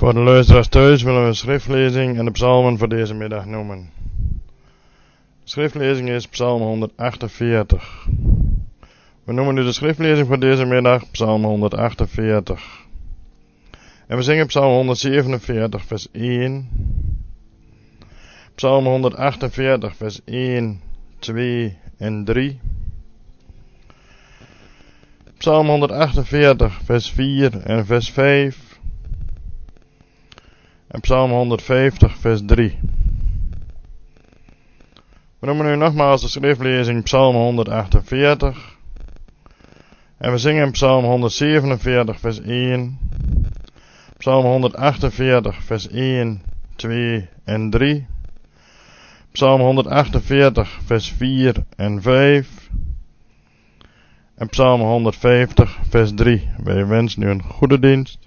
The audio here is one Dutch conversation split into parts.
Voor de luisteraars thuis willen we een schriftlezing en de psalmen voor deze middag noemen. De schriftlezing is psalm 148. We noemen nu de schriftlezing voor deze middag psalm 148. En we zingen psalm 147 vers 1. Psalm 148 vers 1, 2 en 3. Psalm 148 vers 4 en vers 5. En psalm 150 vers 3. We noemen nu nogmaals de schriftlezing psalm 148. En we zingen psalm 147 vers 1. Psalm 148 vers 1, 2 en 3. Psalm 148 vers 4 en 5. En psalm 150 vers 3. Wij wensen u een goede dienst.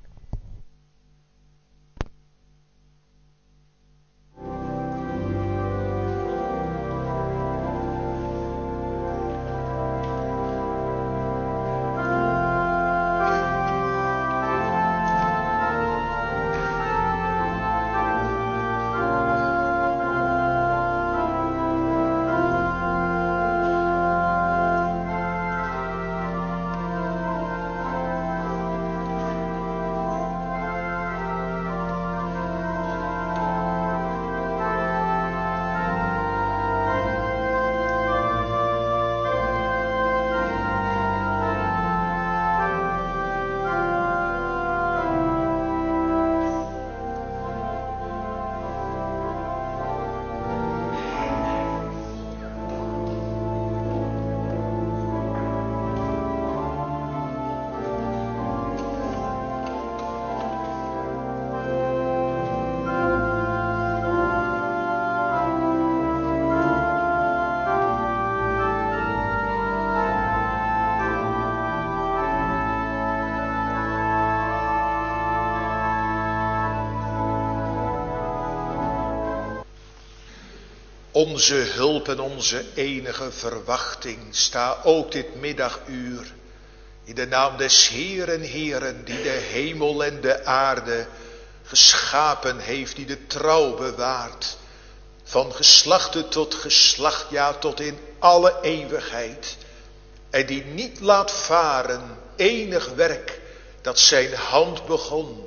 Onze hulp en onze enige verwachting, sta ook dit middaguur in de naam des Heeren, die de hemel en de aarde geschapen heeft, die de trouw bewaart, van geslachte tot geslacht, ja tot in alle eeuwigheid, en die niet laat varen enig werk dat zijn hand begon.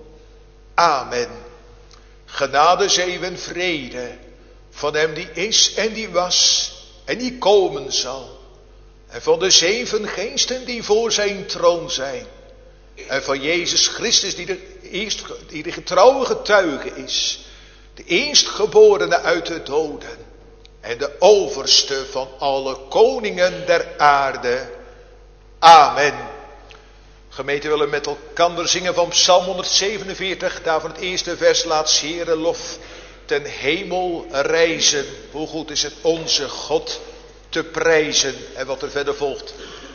Amen. Genade, zegen en vrede van hem die is en die was en die komen zal. En van de 7 geesten die voor zijn troon zijn. En van Jezus Christus die de getrouwe getuige is. De eerstgeborene uit de doden. En de overste van alle koningen der aarde. Amen. Gemeente, willen met elkaar zingen van Psalm 147. Daarvan het eerste vers: laat Heere lof ten hemel reizen. Hoe goed is het onze God te prijzen. En wat er verder volgt.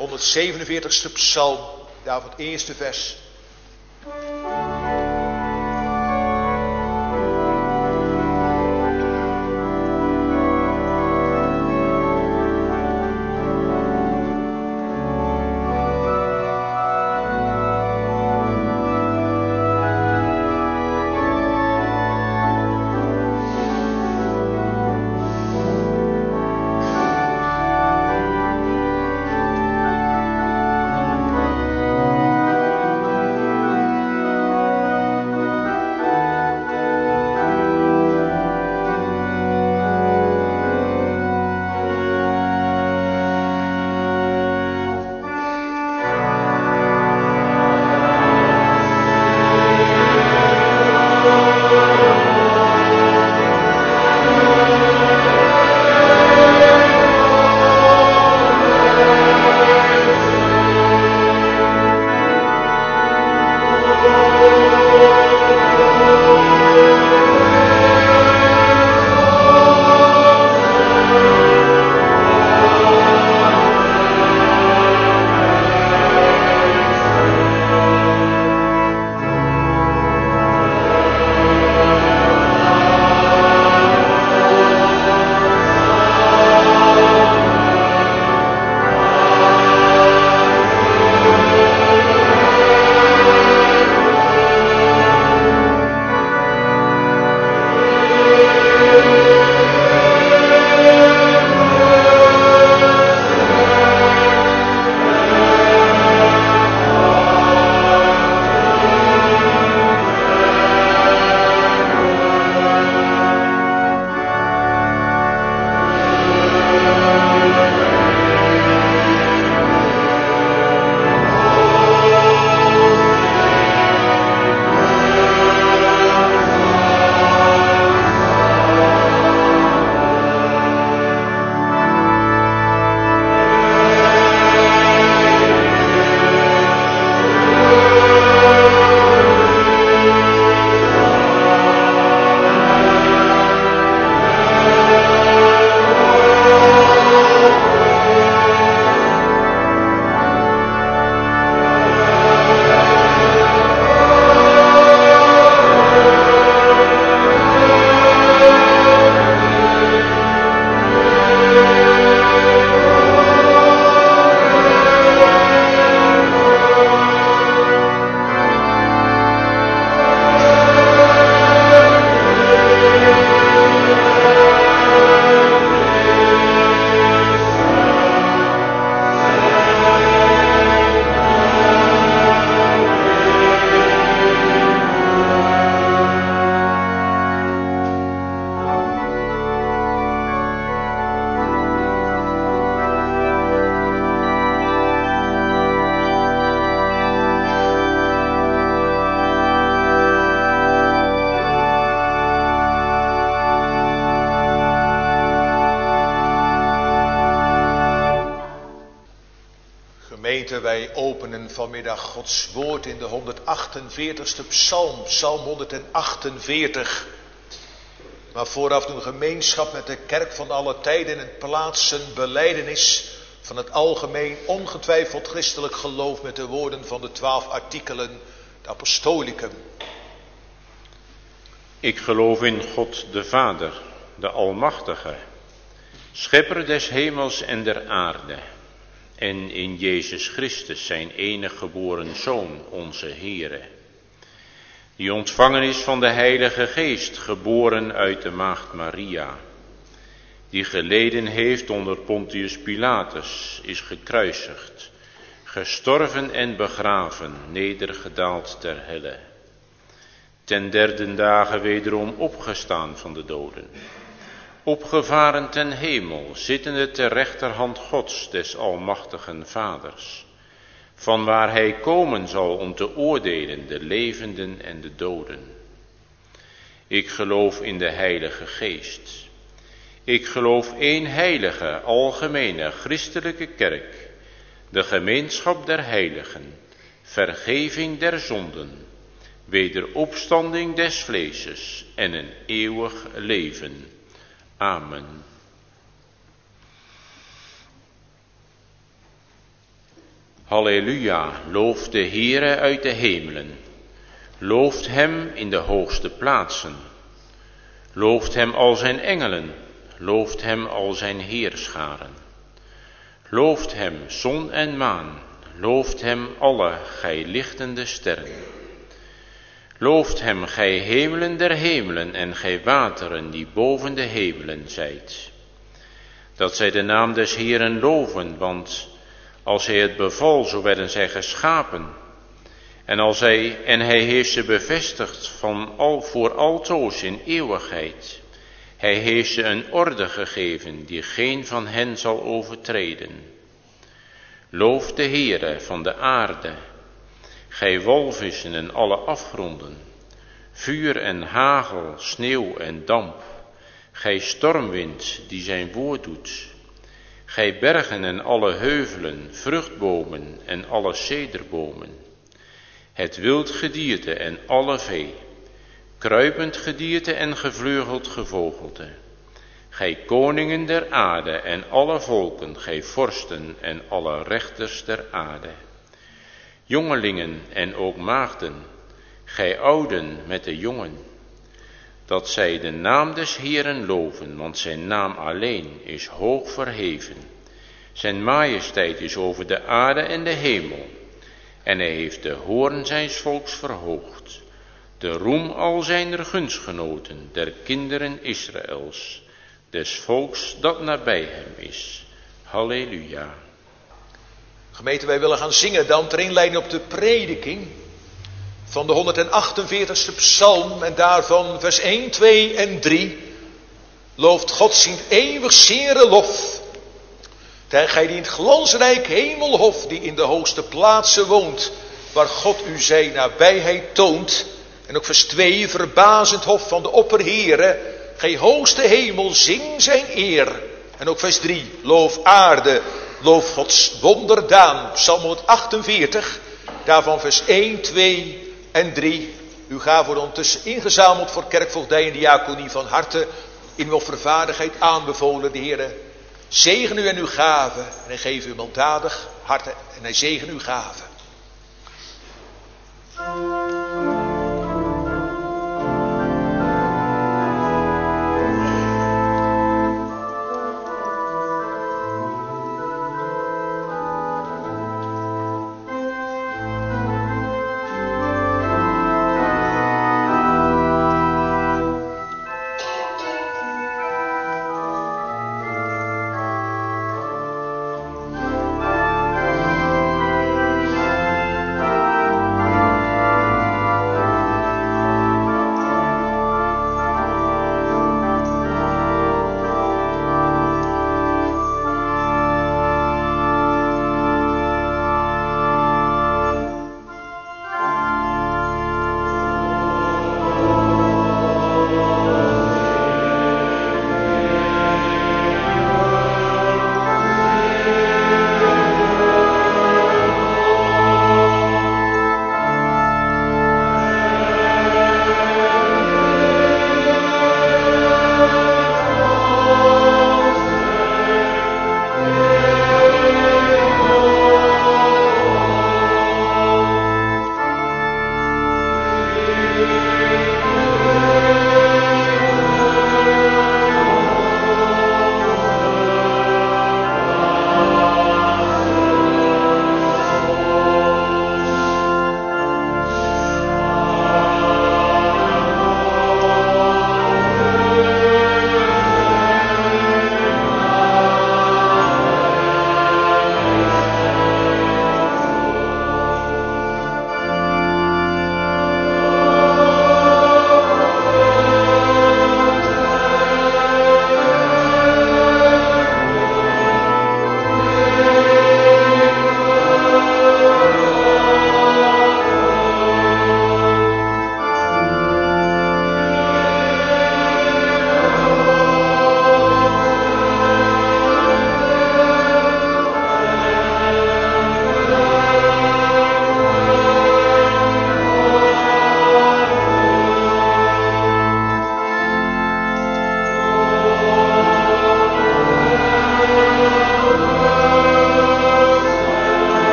147ste psalm. Daarvan het eerste vers. Gemeente, wij openen vanmiddag Gods woord in de 148ste psalm, psalm 148. Maar vooraf doen gemeenschap met de kerk van alle tijden en plaatsen belijdenis van het algemeen ongetwijfeld christelijk geloof met de woorden van de 12 artikelen, de apostolicum. Ik geloof in God de Vader, de Almachtige, schepper des hemels en der aarde, en in Jezus Christus, zijn enig geboren Zoon, onze Heere, die ontvangen is van de Heilige Geest, geboren uit de Maagd Maria, die geleden heeft onder Pontius Pilatus, is gekruisigd, gestorven en begraven, nedergedaald ter helle, ten derde dagen wederom opgestaan van de doden, opgevaren ten hemel, zittende ter rechterhand Gods, des almachtigen Vaders, vanwaar hij komen zal om te oordelen de levenden en de doden. Ik geloof in de Heilige Geest. Ik geloof één heilige, algemene, christelijke kerk, de gemeenschap der heiligen, vergeving der zonden, wederopstanding des vleeses en een eeuwig leven. Amen. Halleluja, looft de Heere uit de hemelen, looft hem in de hoogste plaatsen, looft hem al zijn engelen, looft hem al zijn heerscharen, looft hem zon en maan, looft hem alle gij lichtende sterren. Looft hem, gij hemelen der hemelen en gij wateren die boven de hemelen zijt. Dat zij de naam des Heeren loven, want als hij het beval, zo werden zij geschapen. En hij heeft ze bevestigd voor altoos in eeuwigheid. Hij heeft ze een orde gegeven, die geen van hen zal overtreden. Looft de Heere van de aarde, gij walvissen en alle afgronden, vuur en hagel, sneeuw en damp, gij stormwind die zijn woord doet, gij bergen en alle heuvelen, vruchtbomen en alle cederbomen, het wild gedierte en alle vee, kruipend gedierte en gevleugeld gevogelte, gij koningen der aarde en alle volken, gij vorsten en alle rechters der aarde, jongelingen en ook maagden, gij ouden met de jongen, dat zij de naam des Heeren loven, want zijn naam alleen is hoog verheven. Zijn majesteit is over de aarde en de hemel, en hij heeft de hoorn zijns volks verhoogd, de roem al zijner gunstgenoten, der kinderen Israëls, des volks dat nabij hem is. Halleluja. Gemeente, wij willen gaan zingen dan ter inleiding op de prediking van de 148ste psalm en daarvan vers 1, 2 en 3. Looft God zijn eeuwig zere lof. Ten gij die in het glansrijk hemelhof, die in de hoogste plaatsen woont, waar God u zijn nabijheid toont. En ook vers 2, verbazend hof van de opperheere, gij hoogste hemel, zing zijn eer. En ook vers 3, loof aarde, loof Gods wonderdaan. Psalm 148, daarvan vers 1, 2 en 3. U gaat voor ondertussen ingezameld voor kerkvoogdij en diaconie van harte in uw vervaardigheid aanbevolen. De Heere zegen u en uw gaven en hij geeft u milddadig hart en hij zegen uw gaven.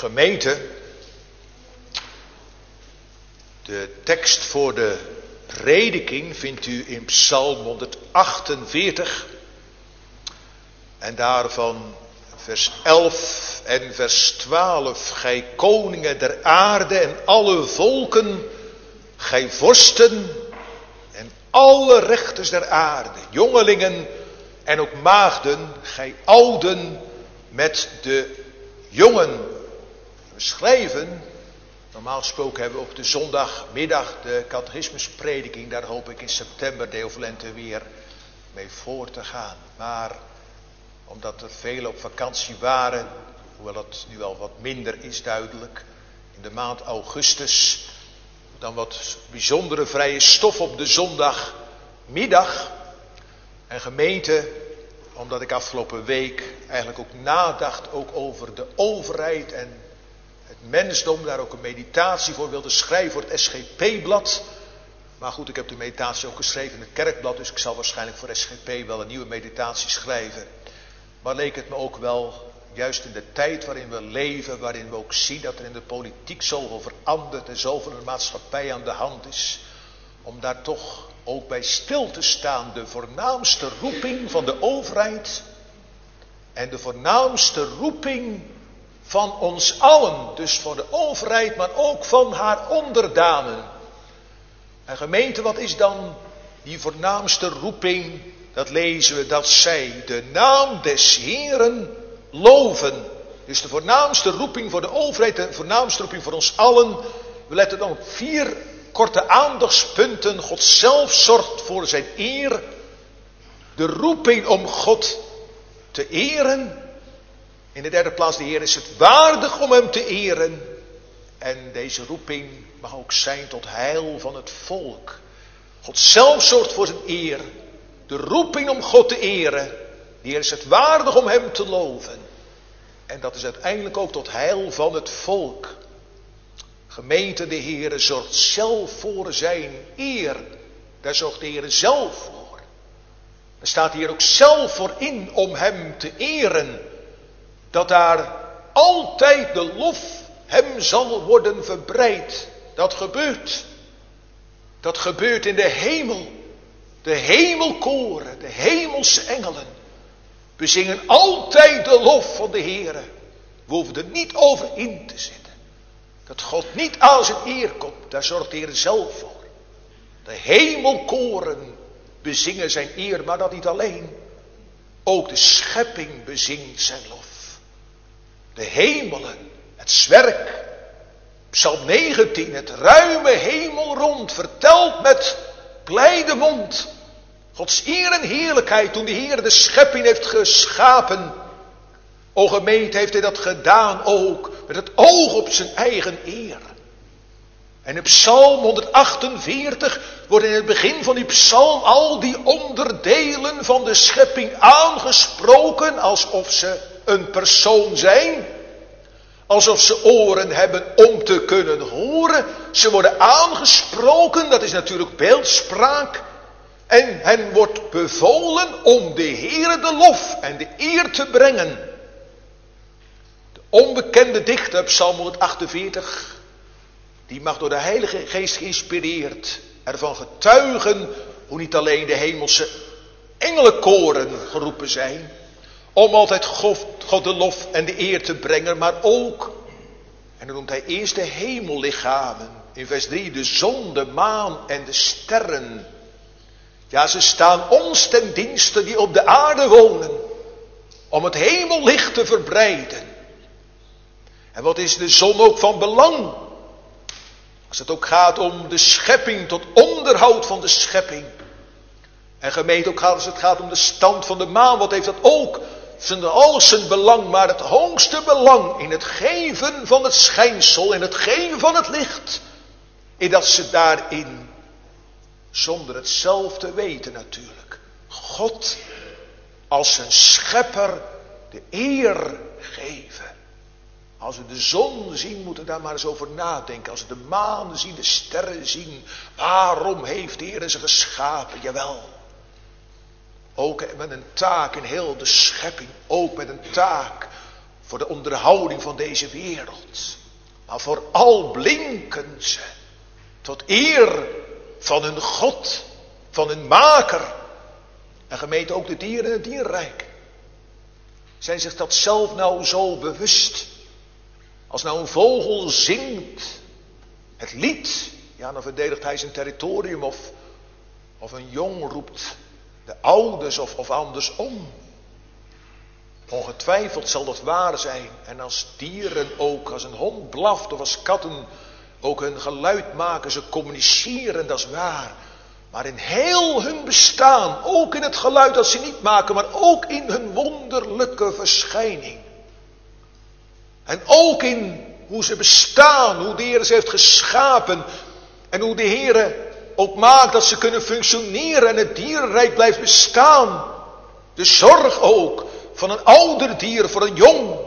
Gemeente, de tekst voor de prediking vindt u in Psalm 148 en daarvan vers 11 en vers 12. Gij koningen der aarde en alle volken, gij vorsten en alle rechters der aarde, jongelingen en ook maagden, gij ouden met de jongen. We schrijven, normaal gesproken hebben we op de zondagmiddag de catechismusprediking. Daar hoop ik in september Deo volente weer mee voor te gaan. Maar omdat er velen op vakantie waren, hoewel het nu al wat minder is duidelijk, in de maand augustus, dan wat bijzondere vrije stof op de zondagmiddag. En gemeente, omdat ik afgelopen week eigenlijk ook nadacht ook over de overheid en het mensdom, daar ook een meditatie voor wilde schrijven voor het SGP-blad. Maar goed, ik heb de meditatie ook geschreven in het kerkblad, dus ik zal waarschijnlijk voor SGP wel een nieuwe meditatie schrijven. Maar leek het me ook wel, juist in de tijd waarin we leven, waarin we ook zien dat er in de politiek zoveel verandert en zoveel in de maatschappij aan de hand is, om daar toch ook bij stil te staan, de voornaamste roeping van de overheid en de voornaamste roeping van ons allen, dus voor de overheid, maar ook van haar onderdanen. En gemeente, wat is dan die voornaamste roeping? Dat lezen we, dat zij de naam des Heeren loven. Dus de voornaamste roeping voor de overheid, de voornaamste roeping voor ons allen. We letten dan op 4 korte aandachtspunten. God zelf zorgt voor zijn eer. De roeping om God te eren. In de derde plaats, de Heer is het waardig om hem te eren. En deze roeping mag ook zijn tot heil van het volk. God zelf zorgt voor zijn eer. De roeping om God te eren. De Heer is het waardig om hem te loven. En dat is uiteindelijk ook tot heil van het volk. Gemeente, de Heer zorgt zelf voor zijn eer. Daar zorgt de Heer zelf voor. Daar staat hier ook zelf voor in om hem te eren. Dat daar altijd de lof hem zal worden verbreid. Dat gebeurt. Dat gebeurt in de hemel. De hemelkoren, de hemelse engelen bezingen altijd de lof van de Heere. We hoeven er niet over in te zitten. Dat God niet aan zijn eer komt, daar zorgt de Heer zelf voor. De hemelkoren bezingen zijn eer, maar dat niet alleen. Ook de schepping bezingt zijn lof. De hemelen, het zwerk. Psalm 19, het ruime hemelrond vertelt met blijde mond Gods eer en heerlijkheid toen de Heer de schepping heeft geschapen. O gemeente, heeft hij dat gedaan ook met het oog op zijn eigen eer. En in Psalm 148 worden in het begin van die psalm al die onderdelen van de schepping aangesproken alsof ze een persoon zijn. Alsof ze oren hebben om te kunnen horen. Ze worden aangesproken, dat is natuurlijk beeldspraak. En hen wordt bevolen om de Heere de lof en de eer te brengen. De onbekende dichter, Psalm 148, die mag door de Heilige Geest geïnspireerd ervan getuigen hoe niet alleen de hemelse engelenkoren geroepen zijn, om altijd God de lof en de eer te brengen, maar ook, en dan noemt hij eerst de hemellichamen, in vers 3, de zon, de maan en de sterren. Ja, ze staan ons ten dienste die op de aarde wonen, om het hemellicht te verbreiden. En wat is de zon ook van belang? Als het ook gaat om de schepping, tot onderhoud van de schepping. En gemeente ook als het gaat om de stand van de maan, wat heeft dat ook? Al zijn belang, maar het hoogste belang in het geven van het schijnsel, in het geven van het licht. In dat ze daarin, zonder het zelf te weten natuurlijk, God als zijn schepper de eer geven. Als we de zon zien, moeten we daar maar eens over nadenken. Als we de maan zien, de sterren zien, waarom heeft de Heer ze geschapen? Jawel. Ook met een taak in heel de schepping. Ook met een taak voor de onderhouding van deze wereld. Maar vooral blinken ze tot eer van hun God, van hun maker. En gemeente ook de dieren in het dierenrijk. Zijn zich dat zelf nou zo bewust? Als nou een vogel zingt het lied, ja, dan verdedigt hij zijn territorium of een jong roept de ouders of andersom. Ongetwijfeld zal dat waar zijn. En als dieren ook, als een hond blaft of als katten ook hun geluid maken, ze communiceren, dat is waar. Maar in heel hun bestaan, ook in het geluid dat ze niet maken, maar ook in hun wonderlijke verschijning. En ook in hoe ze bestaan, hoe de Heer ze heeft geschapen en hoe de Heer ook maakt dat ze kunnen functioneren en het dierenrijk blijft bestaan. De zorg ook van een ouder dier voor een jong.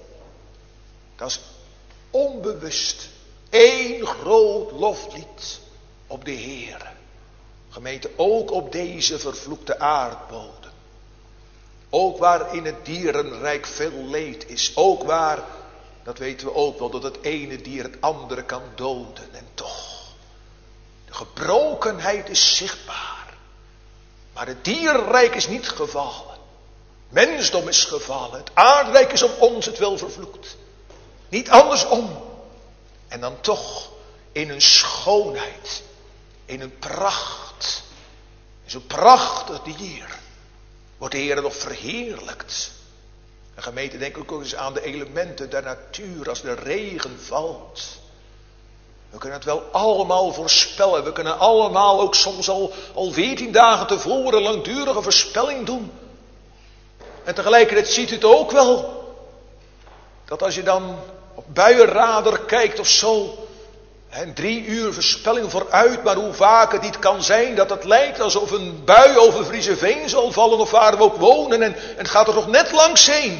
Dat is onbewust één groot loflied op de Heer. Gemeente, ook op deze vervloekte aardbodem. Ook waar in het dierenrijk veel leed is. Ook waar, dat weten we ook wel, dat het ene dier het andere kan doden. En toch, de gebrokenheid is zichtbaar. Maar het dierenrijk is niet gevallen. Mensdom is gevallen. Het aardrijk is om ons het wel vervloekt. Niet andersom. En dan toch in een schoonheid. In een pracht. In zo'n prachtig dier. Wordt de Heer nog verheerlijkt. En gemeente, denk ook eens aan de elementen der natuur. Als de regen valt. We kunnen het wel allemaal voorspellen. We kunnen allemaal ook soms al 14 dagen tevoren langdurige voorspelling doen. En tegelijkertijd ziet u het ook wel. Dat als je dan op buienradar kijkt of zo. En 3 uur voorspelling vooruit. Maar hoe vaak het niet kan zijn dat het lijkt alsof een bui over Frieseveen zal vallen. Of waar we ook wonen. En het gaat er nog net langs heen.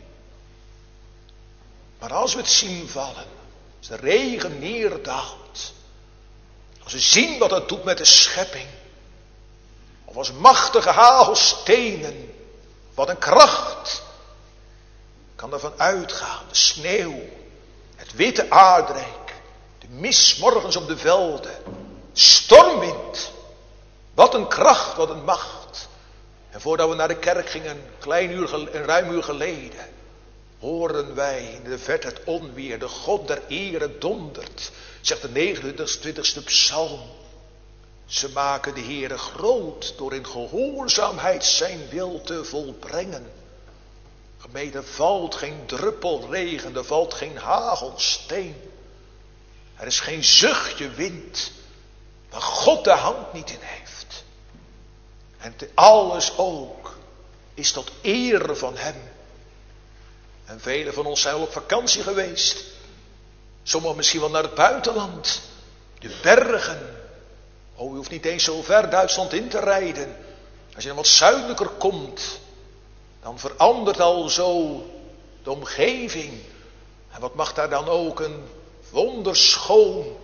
Maar als we het zien vallen. Als de regen neerdaalt. Als we zien wat het doet met de schepping. Of als machtige hagelstenen. Wat een kracht kan ervan uitgaan. De sneeuw, het witte aardrijk, de mist morgens op de velden, stormwind. Wat een kracht, wat een macht. En voordat we naar de kerk gingen, een ruim uur geleden, hoorden wij in de verte het onweer, de God der ere dondert, zegt de 29ste psalm. Ze maken de Heere groot door in gehoorzaamheid zijn wil te volbrengen. Gemeente, er valt geen druppel regen, er valt geen hagelsteen. Er is geen zuchtje wind, waar God de hand niet in heeft. En alles ook is tot eer van hem. En velen van ons zijn al op vakantie geweest. Sommigen misschien wel naar het buitenland. De bergen. Oh, u hoeft niet eens zo ver Duitsland in te rijden. Als je dan wat zuidelijker komt, dan verandert al zo de omgeving. En wat mag daar dan ook een wonderschoon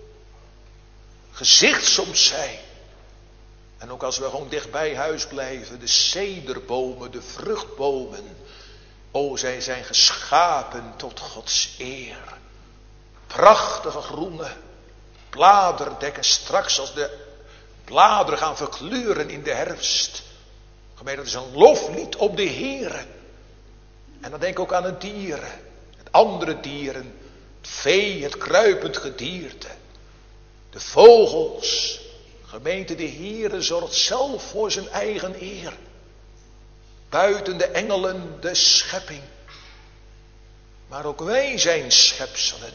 gezicht soms zijn. En ook als we gewoon dichtbij huis blijven, de cederbomen, de vruchtbomen. Oh, zij zijn geschapen tot Gods eer. Prachtige groene bladerdekken, straks als de bladeren gaan verkleuren in de herfst. Gemeente, dat is een loflied op de Heere. En dan denk ik ook aan het dieren, het andere dieren, het vee, het kruipend gedierte, de vogels. Gemeente, de Heere zorgt zelf voor zijn eigen eer. Buiten de engelen de schepping. Maar ook wij zijn schepselen.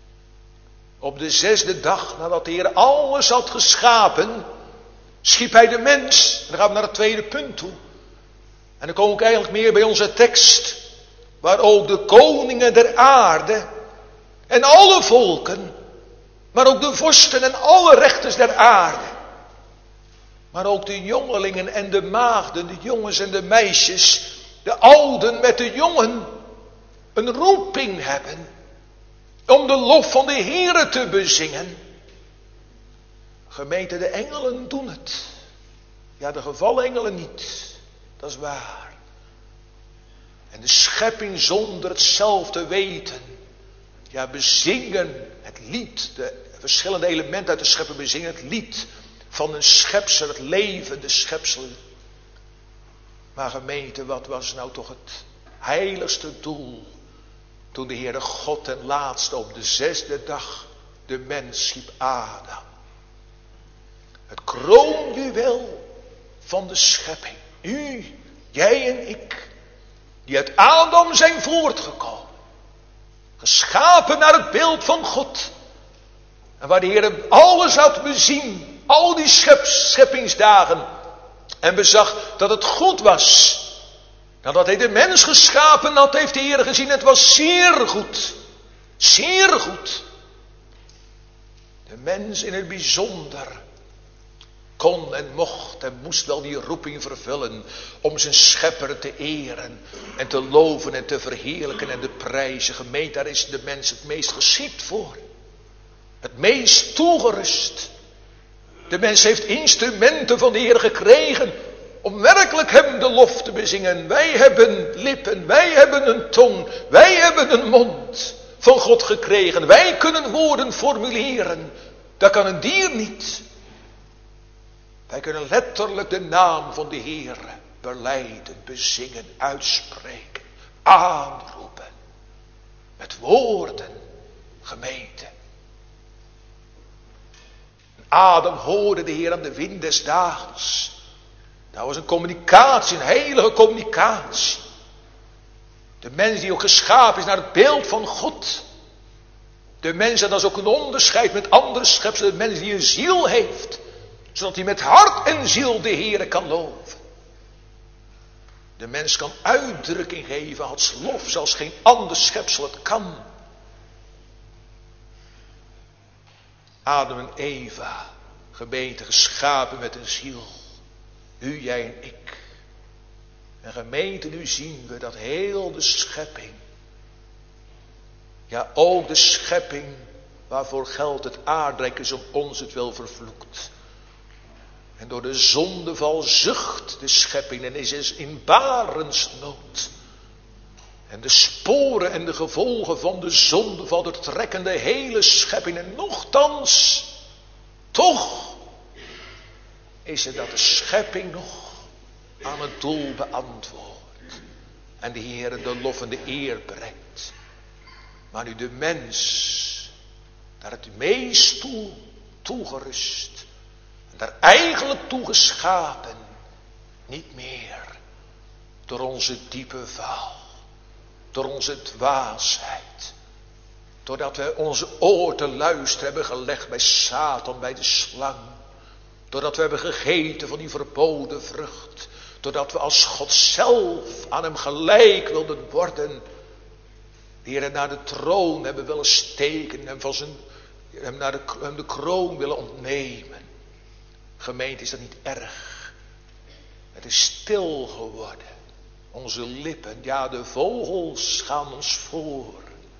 Op de 6e dag, nadat de Heer alles had geschapen, schiep hij de mens. En dan gaan we naar het tweede punt toe. En dan kom ik eigenlijk meer bij onze tekst. Waar ook de koningen der aarde en alle volken, maar ook de vorsten en alle rechters der aarde, maar ook de jongelingen en de maagden, de jongens en de meisjes, de ouden met de jongen, een roeping hebben om de lof van de Heere te bezingen. Gemeente, de engelen doen het. Ja, de gevallen engelen niet. Dat is waar. En de schepping zonder hetzelfde weten. Ja, bezingen het lied. De verschillende elementen uit de schepping bezingen het lied van een schepsel, het levende schepsel. Maar gemeente, wat was nou toch het heiligste doel toen de Heere God ten laatste op de 6e dag de mens schiep, Adam? Het kroonjuweel van de schepping. U, jij en ik, die uit Adam zijn voortgekomen. Geschapen naar het beeld van God. En waar de Heer alles had bezien, al die scheppingsdagen. En bezag dat het goed was. Nadat hij de mens geschapen had, heeft de Heer gezien, het was zeer goed. Zeer goed. De mens in het bijzonder kon en mocht en moest wel die roeping vervullen om zijn schepper te eren en te loven en te verheerlijken en te prijzen. Gemeente, daar is de mens het meest geschikt voor. Het meest toegerust. De mens heeft instrumenten van de Heer gekregen om werkelijk hem de lof te bezingen. Wij hebben lippen, wij hebben een tong, wij hebben een mond van God gekregen. Wij kunnen woorden formuleren. Dat kan een dier niet. Wij kunnen letterlijk de naam van de Heer belijden, bezingen, uitspreken, aanroepen. Met woorden, gemeente. Adam hoorde de Heer aan de wind des daags. Dat was een communicatie, een heilige communicatie. De mens die ook geschapen is naar het beeld van God. De mens, en dat is ook een onderscheid met andere schepselen. De mens die een ziel heeft. Zodat hij met hart en ziel de Heere kan loven. De mens kan uitdrukking geven als lof, zoals geen ander schepsel het kan. Adam en Eva, gemeente, geschapen met een ziel. U, jij en ik. En gemeente, nu zien we dat heel de schepping. Ja, ook de schepping waarvoor geldt het aardrijk is om ons het wel vervloekt. En door de zondeval zucht de schepping en is in barensnood. En de sporen en de gevolgen van de zondeval doortrekken de hele schepping. En nochtans, toch is het dat de schepping nog aan het doel beantwoordt. En de Heer de lof en de eer brengt. Maar nu de mens daar het meest toegerust. En daar eigenlijk toe geschapen. Niet meer door onze diepe val. Door onze dwaasheid. Doordat we onze oor te luisteren hebben gelegd bij Satan, bij de slang. Doordat we hebben gegeten van die verboden vrucht. Doordat we als God zelf aan hem gelijk wilden worden. De Heer naar de troon hebben willen steken. En van hem naar de kroon willen ontnemen. Gemeente, is dat niet erg? Het is stil geworden. Onze lippen, ja, de vogels gaan ons voor.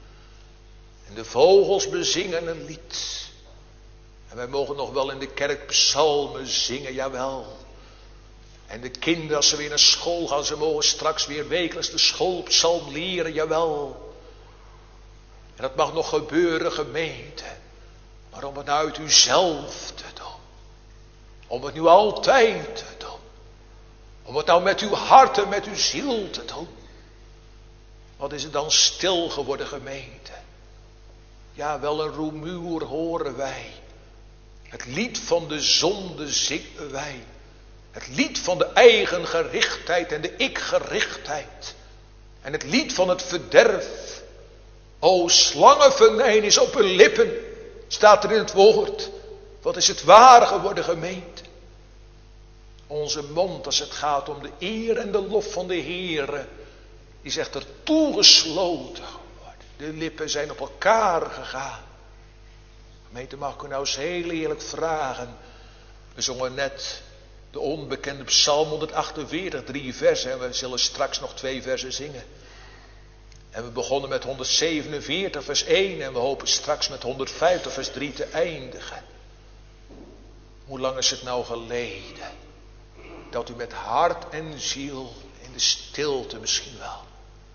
En de vogels bezingen een lied. En wij mogen nog wel in de kerk psalmen zingen, jawel. En de kinderen, als ze weer naar school gaan, ze mogen straks weer wekelijks de schoolpsalm leren, jawel. En dat mag nog gebeuren, gemeente. Maar om het nou uit uzelf te doen. Om het nu altijd te doen. Om het nou met uw hart en met uw ziel te doen. Wat is het dan stil geworden, gemeente? Ja, wel een rumoer horen wij. Het lied van de zonde zingen wij. Het lied van de eigen gerichtheid en de ik-gerichtheid. En het lied van het verderf. O, slangenvenijn is op hun lippen. Staat er in het woord. Wat is het waar geworden, gemeente? Onze mond, als het gaat om de eer en de lof van de Heere, die is echter toegesloten geworden. De lippen zijn op elkaar gegaan. Gemeente, mag ik u nou eens heel eerlijk vragen. We zongen net de onbekende Psalm 148, 3 versen. En we zullen straks nog 2 versen zingen. En we begonnen met 147 vers 1 en we hopen straks met 150 vers 3 te eindigen. Hoe lang is het nou geleden dat u met hart en ziel in de stilte misschien wel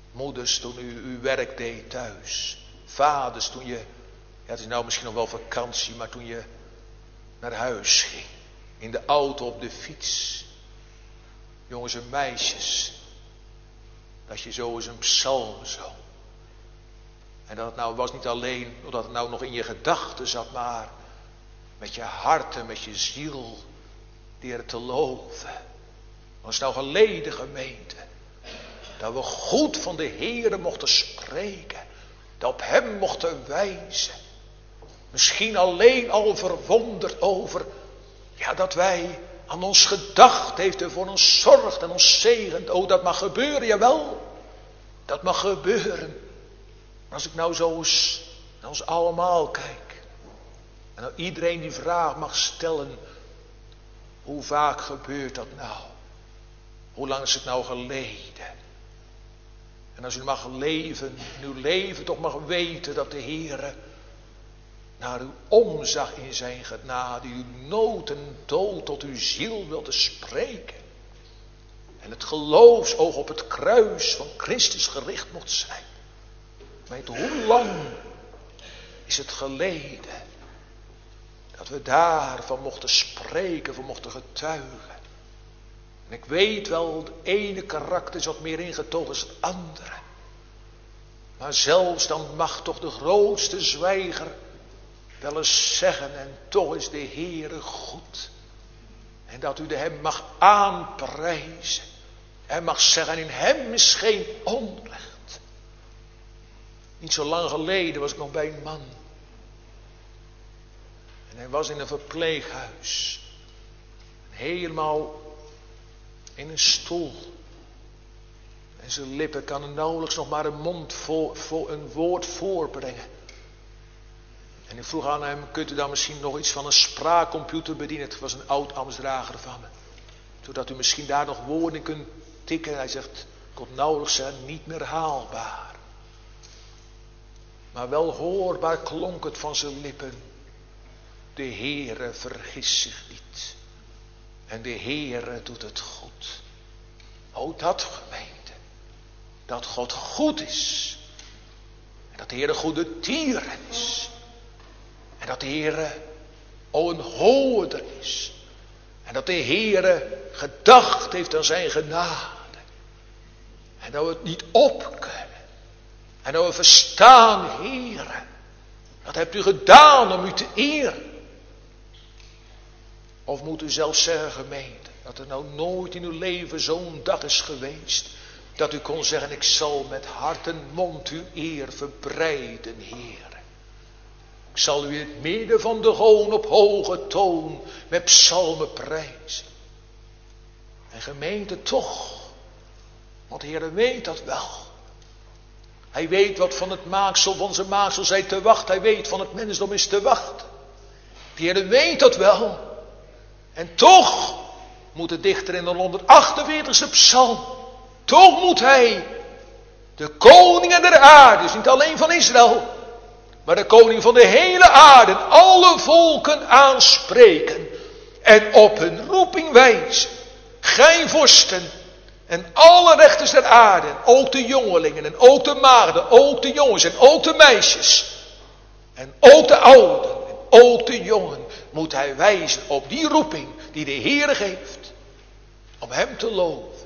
Moeders, toen u uw werk deed thuis. Vaders, toen je, ja, het is nou misschien nog wel vakantie, maar toen je naar huis ging. In de auto, op de fiets. Jongens en meisjes. Dat je zo eens een psalm zong. En dat het nou was niet alleen omdat het nou nog in je gedachten zat, maar met je hart en met je ziel de Heer te loven. Dat is nou geleden, gemeente. Dat we goed van de Heere mochten spreken. Dat op hem mochten wijzen. Misschien alleen al verwonderd over, ja, dat wij aan ons gedacht heeft en voor ons zorgt en ons zegent. Oh, dat mag gebeuren, jawel. Dat mag gebeuren. Maar als ik nou zo eens naar ons allemaal kijk. En nou iedereen die vraag mag stellen. Hoe vaak gebeurt dat nou? Hoe lang is het nou geleden? En als u mag leven, in uw leven toch mag weten dat de Heere naar u omzag in zijn genade, uw nood en dood tot uw ziel wilde spreken. En het geloofsoog op het kruis van Christus gericht mocht zijn. Weet, hoe lang is het geleden dat we daarvan mochten spreken, van mochten getuigen. En ik weet wel, het ene karakter is wat meer ingetogen dan het andere. Maar zelfs dan mag toch de grootste zwijger wel eens zeggen, en toch is de Heere goed. En dat u de hem mag aanprijzen. En mag zeggen, in hem is geen onrecht. Niet zo lang geleden was ik nog bij een man. En hij was in een verpleeghuis. Helemaal in een stoel. En zijn lippen kan er nauwelijks nog maar een woord voorbrengen. En ik vroeg aan hem, kunt u dan misschien nog iets van een spraakcomputer bedienen? Het was een oud ambtsdrager van me. Zodat u misschien daar nog woorden in kunt tikken. En hij zegt, ik kon nauwelijks zeggen, niet meer haalbaar. Maar wel hoorbaar klonk het van zijn lippen. De Heere vergist zich niet. En de Heere doet het goed. O, dat gemeente. Dat God goed is. En dat de Heere goede tieren is. En dat de Heere een hoorder is. En dat de Heere gedacht heeft aan zijn genade. En dat we het niet op kunnen. En dat we verstaan, Heere. Dat hebt u gedaan om u te eren. Of moet u zelfs zeggen, gemeente, dat er nou nooit in uw leven zo'n dag is geweest. Dat u kon zeggen, ik zal met hart en mond uw eer verbreiden, Heere. Ik zal u in het midden van de hoon op hoge toon met psalmen prijzen. En gemeente toch, want de Heere weet dat wel. Hij weet wat van het maaksel van zijn maaksel zij te wachten. Hij weet van het mensdom is te wachten. De Heere weet dat wel. En toch moet de dichter in de 148e psalm, toch moet hij de koningen der aarde, dus niet alleen van Israël, maar de koning van de hele aarde, alle volken aanspreken en op hun roeping wijzen. Gij vorsten en alle rechters der aarde, ook de jongelingen en ook de maagden, ook de jongens en ook de meisjes en ook de ouden en ook de jongen, moet hij wijzen op die roeping die de Heere geeft, om hem te loven.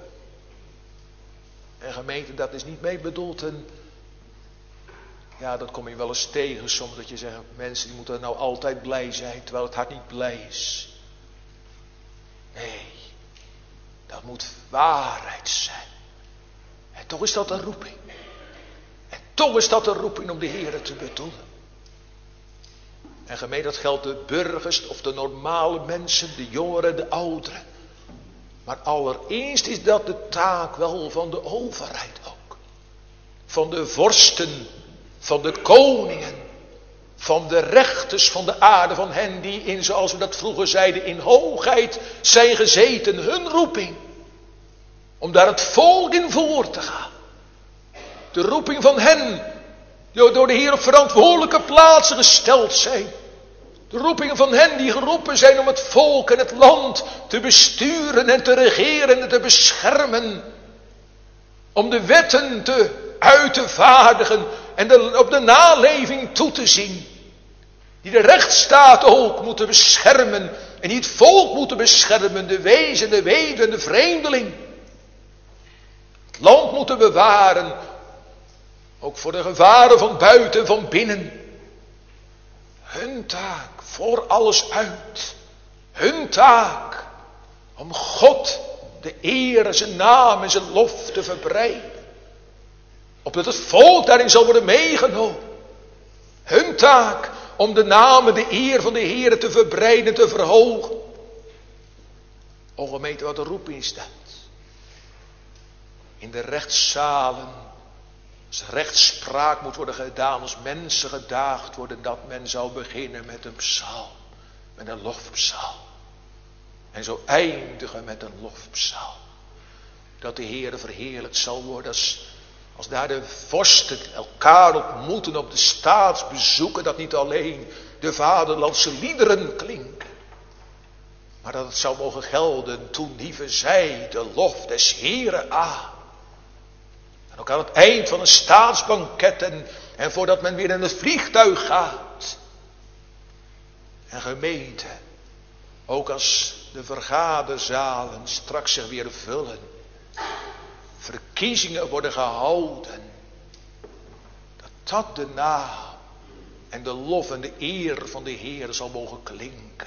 En gemeente, dat is niet mee bedoeld een, ja, dat kom je wel eens tegen soms, dat je zegt, mensen die moeten nou altijd blij zijn, terwijl het hart niet blij is. Nee, dat moet waarheid zijn. En toch is dat een roeping. En toch is dat een roeping om de Heere te bedoelen. En gemeente, dat geldt de burgers of de normale mensen, de jongeren, de ouderen. Maar allereerst is dat de taak wel van de overheid ook. Van de vorsten, van de koningen, van de rechters van de aarde, van hen die in, zoals we dat vroeger zeiden, in hoogheid zijn gezeten, hun roeping. Om daar het volk in voor te gaan. De roeping van hen die door de Heer op verantwoordelijke plaatsen gesteld zijn. De roepingen van hen die geroepen zijn om het volk en het land te besturen en te regeren en te beschermen. Om de wetten te uit te vaardigen en op de naleving toe te zien. Die de rechtsstaat ook moeten beschermen en die het volk moeten beschermen, de wezen, de weduwe en de vreemdeling. Het land moeten bewaren, ook voor de gevaren van buiten en van binnen. Hun taak voor alles uit. Hun taak om God de eer, zijn naam en zijn lof te verbreiden. Opdat het volk daarin zal worden meegenomen. Hun taak om de naam en de eer van de Heer te verbreiden en te verhogen. O gemeente, wat een roeping is dat. In de rechtszalen, als rechtspraak moet worden gedaan, als mensen gedaagd worden, dat men zou beginnen met een psalm, met een lofpsalm. En zo eindigen met een lofpsalm. Dat de Heer verheerlijkt zal worden als daar de vorsten elkaar ontmoeten op de staatsbezoeken, dat niet alleen de vaderlandse liederen klinken, maar dat het zou mogen gelden, toen lieven zij de lof des Heeren aan. En ook aan het eind van een staatsbanket en voordat men weer in het vliegtuig gaat. En gemeente, ook als de vergaderzalen straks zich weer vullen, verkiezingen worden gehouden, dat de naam en de lof en de eer van de Heer zal mogen klinken.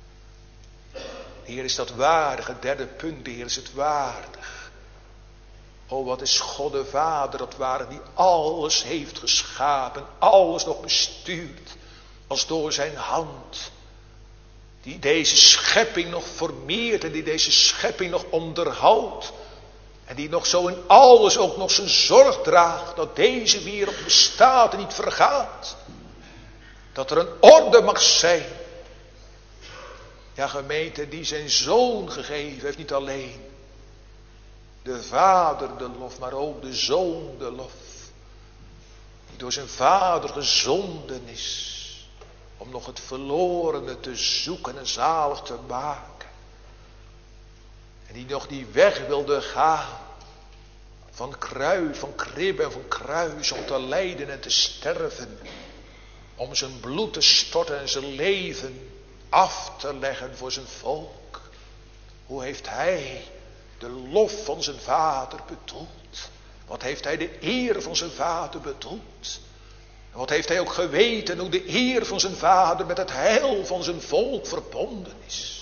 De Heer is dat waardig, het derde punt, de Heer is het waardig. O, wat is God de Vader dat waardig, die alles heeft geschapen, alles nog bestuurt, als door zijn hand. Die deze schepping nog formeert en die deze schepping nog onderhoudt. En die nog zo in alles ook nog zijn zorg draagt, dat deze wereld bestaat en niet vergaat. Dat er een orde mag zijn. Ja, gemeente, die zijn zoon gegeven heeft, niet alleen de Vader de lof, maar ook de Zoon de lof. Die door zijn Vader gezonden is, om nog het verlorene te zoeken en zalig te maken. En die nog die weg wilde gaan, van kruis, van krib en van kruis, om te lijden en te sterven. Om zijn bloed te storten en zijn leven af te leggen voor zijn volk. Hoe heeft hij de lof van zijn Vader bedoeld? Wat heeft hij de eer van zijn Vader bedoeld? En wat heeft hij ook geweten hoe de eer van zijn Vader met het heil van zijn volk verbonden is?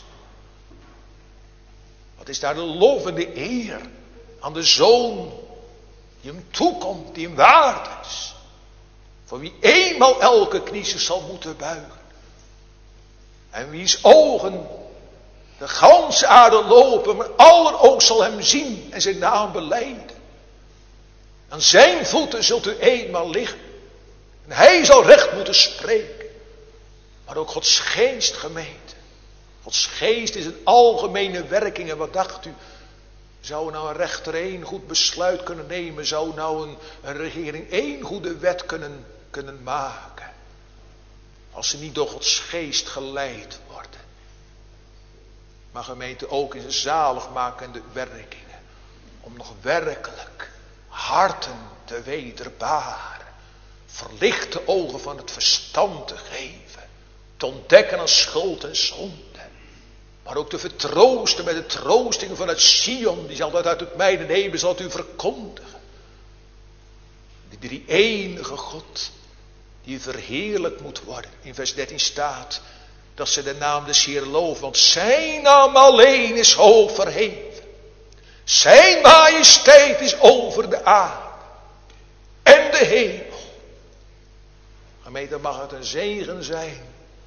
Wat is daar de lof en de eer aan de Zoon die hem toekomt, die hem waard is? Voor wie eenmaal elke knie zich zal moeten buigen. En wie's ogen de ganse aarde lopen, maar aller oog zal hem zien en zijn naam belijden. Aan zijn voeten zult u eenmaal liggen. En hij zal recht moeten spreken. Maar ook Gods geest, gemeente. Gods geest is een algemene werking. En wat dacht u? Zou nou een rechter één goed besluit kunnen nemen? Zou nou een regering één goede wet kunnen maken? Als ze niet door Gods geest geleid worden. Maar gemeente ook in zijn zaligmakende werkingen. Om nog werkelijk harten te wederbaren. Verlichte ogen van het verstand te geven. Te ontdekken aan schuld en zonde. Maar ook te vertroosten met de troostingen vanuit Sion. Die zal dat uit het mijne nemen, zal het u verkondigen. De drie enige God. Die verheerlijk moet worden. In vers 13 staat dat ze de naam des Heeren loven. Want zijn naam alleen is hoog verheven. Zijn majesteit is over de aarde. En de hemel. Gemeente, mag het een zegen zijn.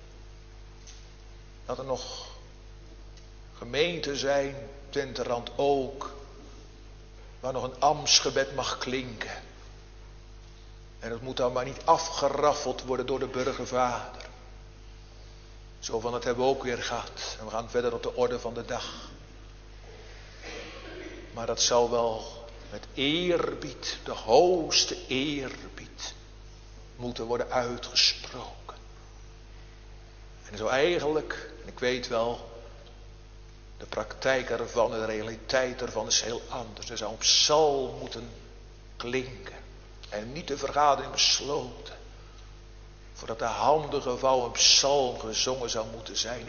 Dat er nog gemeenten zijn, Twenterand ook. Waar nog een ambtsgebed mag klinken. En het moet dan maar niet afgeraffeld worden door de burgervader. Zo van, het hebben we ook weer gehad. En we gaan verder op de orde van de dag. Maar dat zal wel met eerbied, de hoogste eerbied, moeten worden uitgesproken. En zo eigenlijk, en ik weet wel, de praktijk ervan, de realiteit ervan is heel anders. Er zou een psalm moeten klinken. En niet de vergadering besloten. Voordat de handen gevouwen psalm gezongen zou moeten zijn.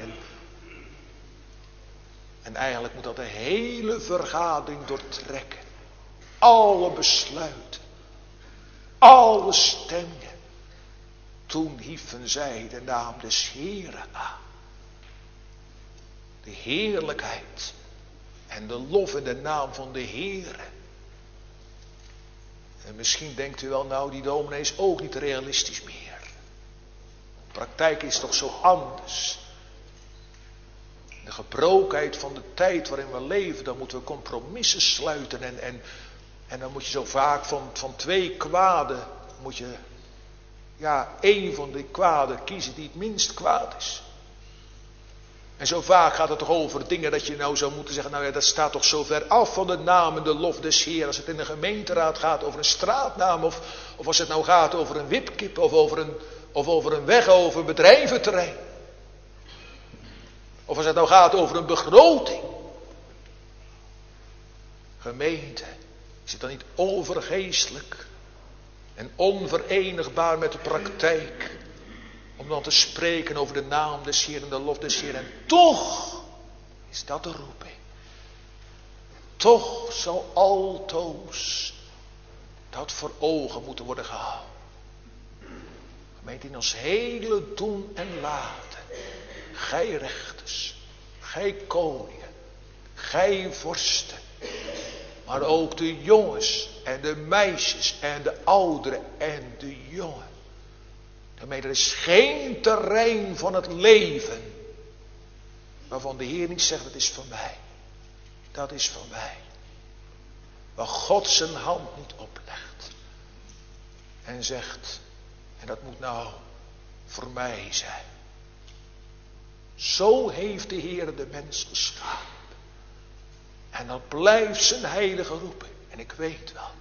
En eigenlijk moet dat de hele vergadering doortrekken. Alle besluiten. Alle stemmingen. Toen hieven zij de naam des Heeren aan. De heerlijkheid. En de lof in de naam van de Heere. En misschien denkt u wel, nou die dominee is ook niet realistisch meer. De praktijk is toch zo anders. De gebrokenheid van de tijd waarin we leven, dan moeten we compromissen sluiten. En dan moet je zo vaak van twee kwaden, moet je één van de kwaden kiezen die het minst kwaad is. En zo vaak gaat het toch over dingen dat je nou zou moeten zeggen, nou ja, dat staat toch zo ver af van de naam en de lof des Heeren. Als het in de gemeenteraad gaat over een straatnaam of als het nou gaat over een wipkip of over een weg over bedrijventerrein. Of als het nou gaat over een begroting. Gemeente, is het dan niet onvergeestelijk en onverenigbaar met de praktijk om dan te spreken over de naam des Heeren en de lof des Heeren? En toch is dat de roeping. Toch zal altoos dat voor ogen moeten worden gehouden. Gemeente, in ons hele doen en laten. Gij rechters, gij koningen, gij vorsten. Maar ook de jongens en de meisjes en de ouderen en de jongen. Gemeente, er is geen terrein van het leven waarvan de Heer niet zegt, dat is van mij. Dat is van mij. Waar God zijn hand niet oplegt. En zegt, en dat moet nou voor mij zijn. Zo heeft de Heer de mens geschapen. En dat blijft zijn heilige roeping. En ik weet wel.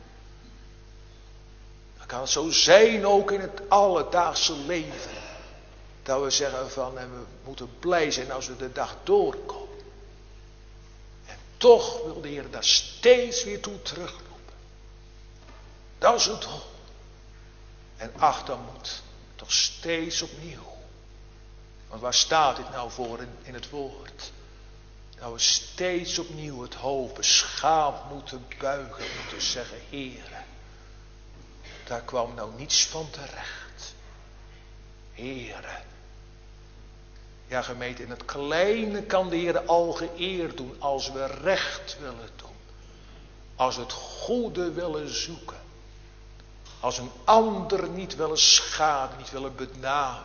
Dan kan het zo zijn ook in het alledaagse leven. Dat we zeggen van, en we moeten blij zijn als we de dag doorkomen. En toch wil de Heer daar steeds weer toe terugroepen. Dat is het doel. En ach, dan moet toch steeds opnieuw. Want waar staat dit nou voor in het woord? Dat we steeds opnieuw het hoofd beschaamd moeten buigen. Moeten zeggen, Heere, daar kwam nou niets van terecht. Heere. Ja, gemeente, in het kleine kan de Heer al geëerd doen als we recht willen doen. Als we het goede willen zoeken. Als een ander niet willen schaden, niet willen benadelen.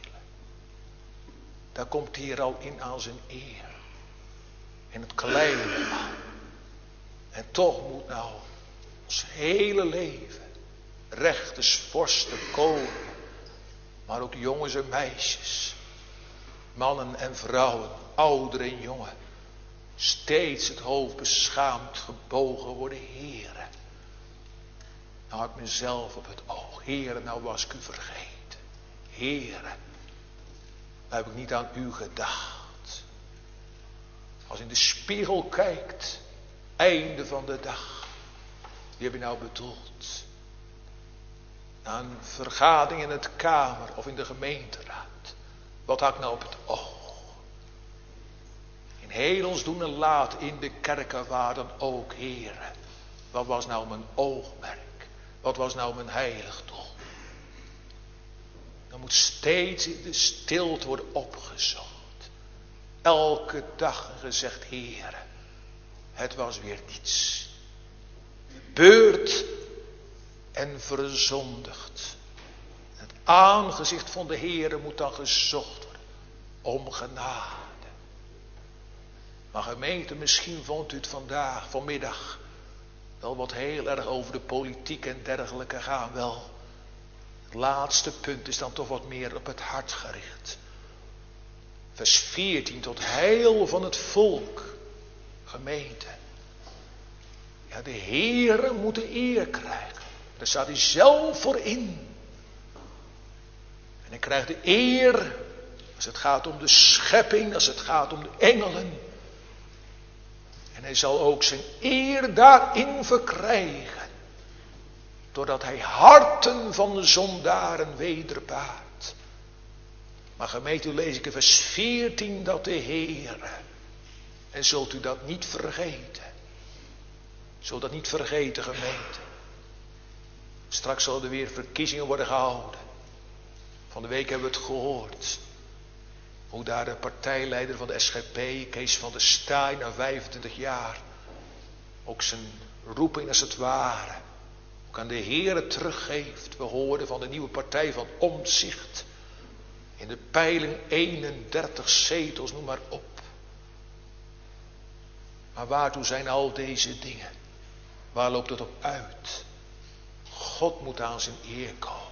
Daar komt de Heer al in aan zijn eer. In het kleine al. En toch moet nou ons hele leven, rechters, vorsten, koningen, maar ook jongens en meisjes, mannen en vrouwen, ouderen en jongen, steeds het hoofd beschaamd gebogen worden, Heere. Nou had ik mezelf op het oog. Heere, nou was ik u vergeten. Heere, nou heb ik niet aan u gedacht. Als in de spiegel kijkt, einde van de dag. Wie heb je nou bedoeld? Na een vergadering in het kamer of in de gemeenteraad. Wat had ik nou op het oog? In heel ons doen en laten in de kerken waar dan ook, Heere. Wat was nou mijn oogmerk? Wat was nou mijn heilig doel? Dan moet steeds in de stilte worden opgezocht. Elke dag gezegd, Heere, het was weer niets. Beurt en verzondigd. Het aangezicht van de Heere moet dan gezocht worden. Om genade. Maar gemeente, misschien vond u het vanmiddag, wel wat heel erg over de politiek en dergelijke gaan. Wel, het laatste punt is dan toch wat meer op het hart gericht. Vers 14, tot heil van het volk. Gemeente. Ja, de Heere moet de eer krijgen. Daar staat hij zelf voor in. En hij krijgt de eer als het gaat om de schepping, als het gaat om de engelen. En hij zal ook zijn eer daarin verkrijgen. Doordat hij harten van de zondaren wederbaart. Maar gemeente, lees ik in vers 14 dat de Heere, en zult u dat niet vergeten. Zult dat niet vergeten, gemeente. Straks zullen er weer verkiezingen worden gehouden. Van de week hebben we het gehoord. Hoe daar de partijleider van de SGP, Kees van der Staaij, na 25 jaar ook zijn roeping als het ware ook aan de Heere teruggeeft. We hoorden van de nieuwe partij van Omtzigt. In de peiling 31 zetels, noem maar op. Maar waartoe zijn al deze dingen? Waar loopt het op uit? God moet aan zijn eer komen.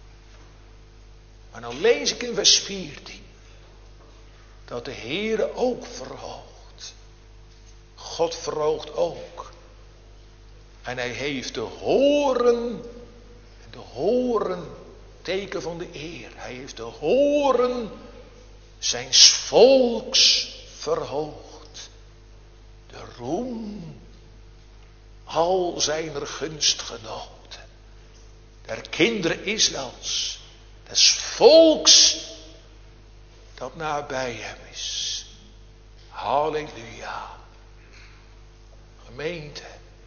Maar nou lees ik in vers 14. Dat de Heere ook verhoogt. God verhoogt ook. En hij heeft de horen. En de horen, teken van de eer. Hij heeft de horen zijns volks verhoogd. De roem al zijner gunstgenoten. Der kinderen Israëls. Des volks dat nabij hem is. Halleluja. Gemeente.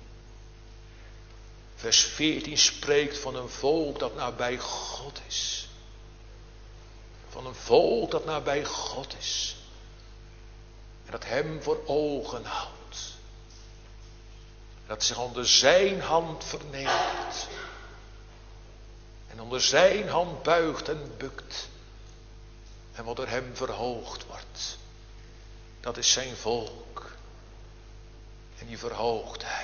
Vers 14 spreekt van een volk dat nabij God is. Van een volk dat nabij God is. En dat hem voor ogen houdt. Dat zich onder zijn hand vernedert. En onder zijn hand buigt en bukt. En wat door hem verhoogd wordt. Dat is zijn volk. En die verhoogt hij.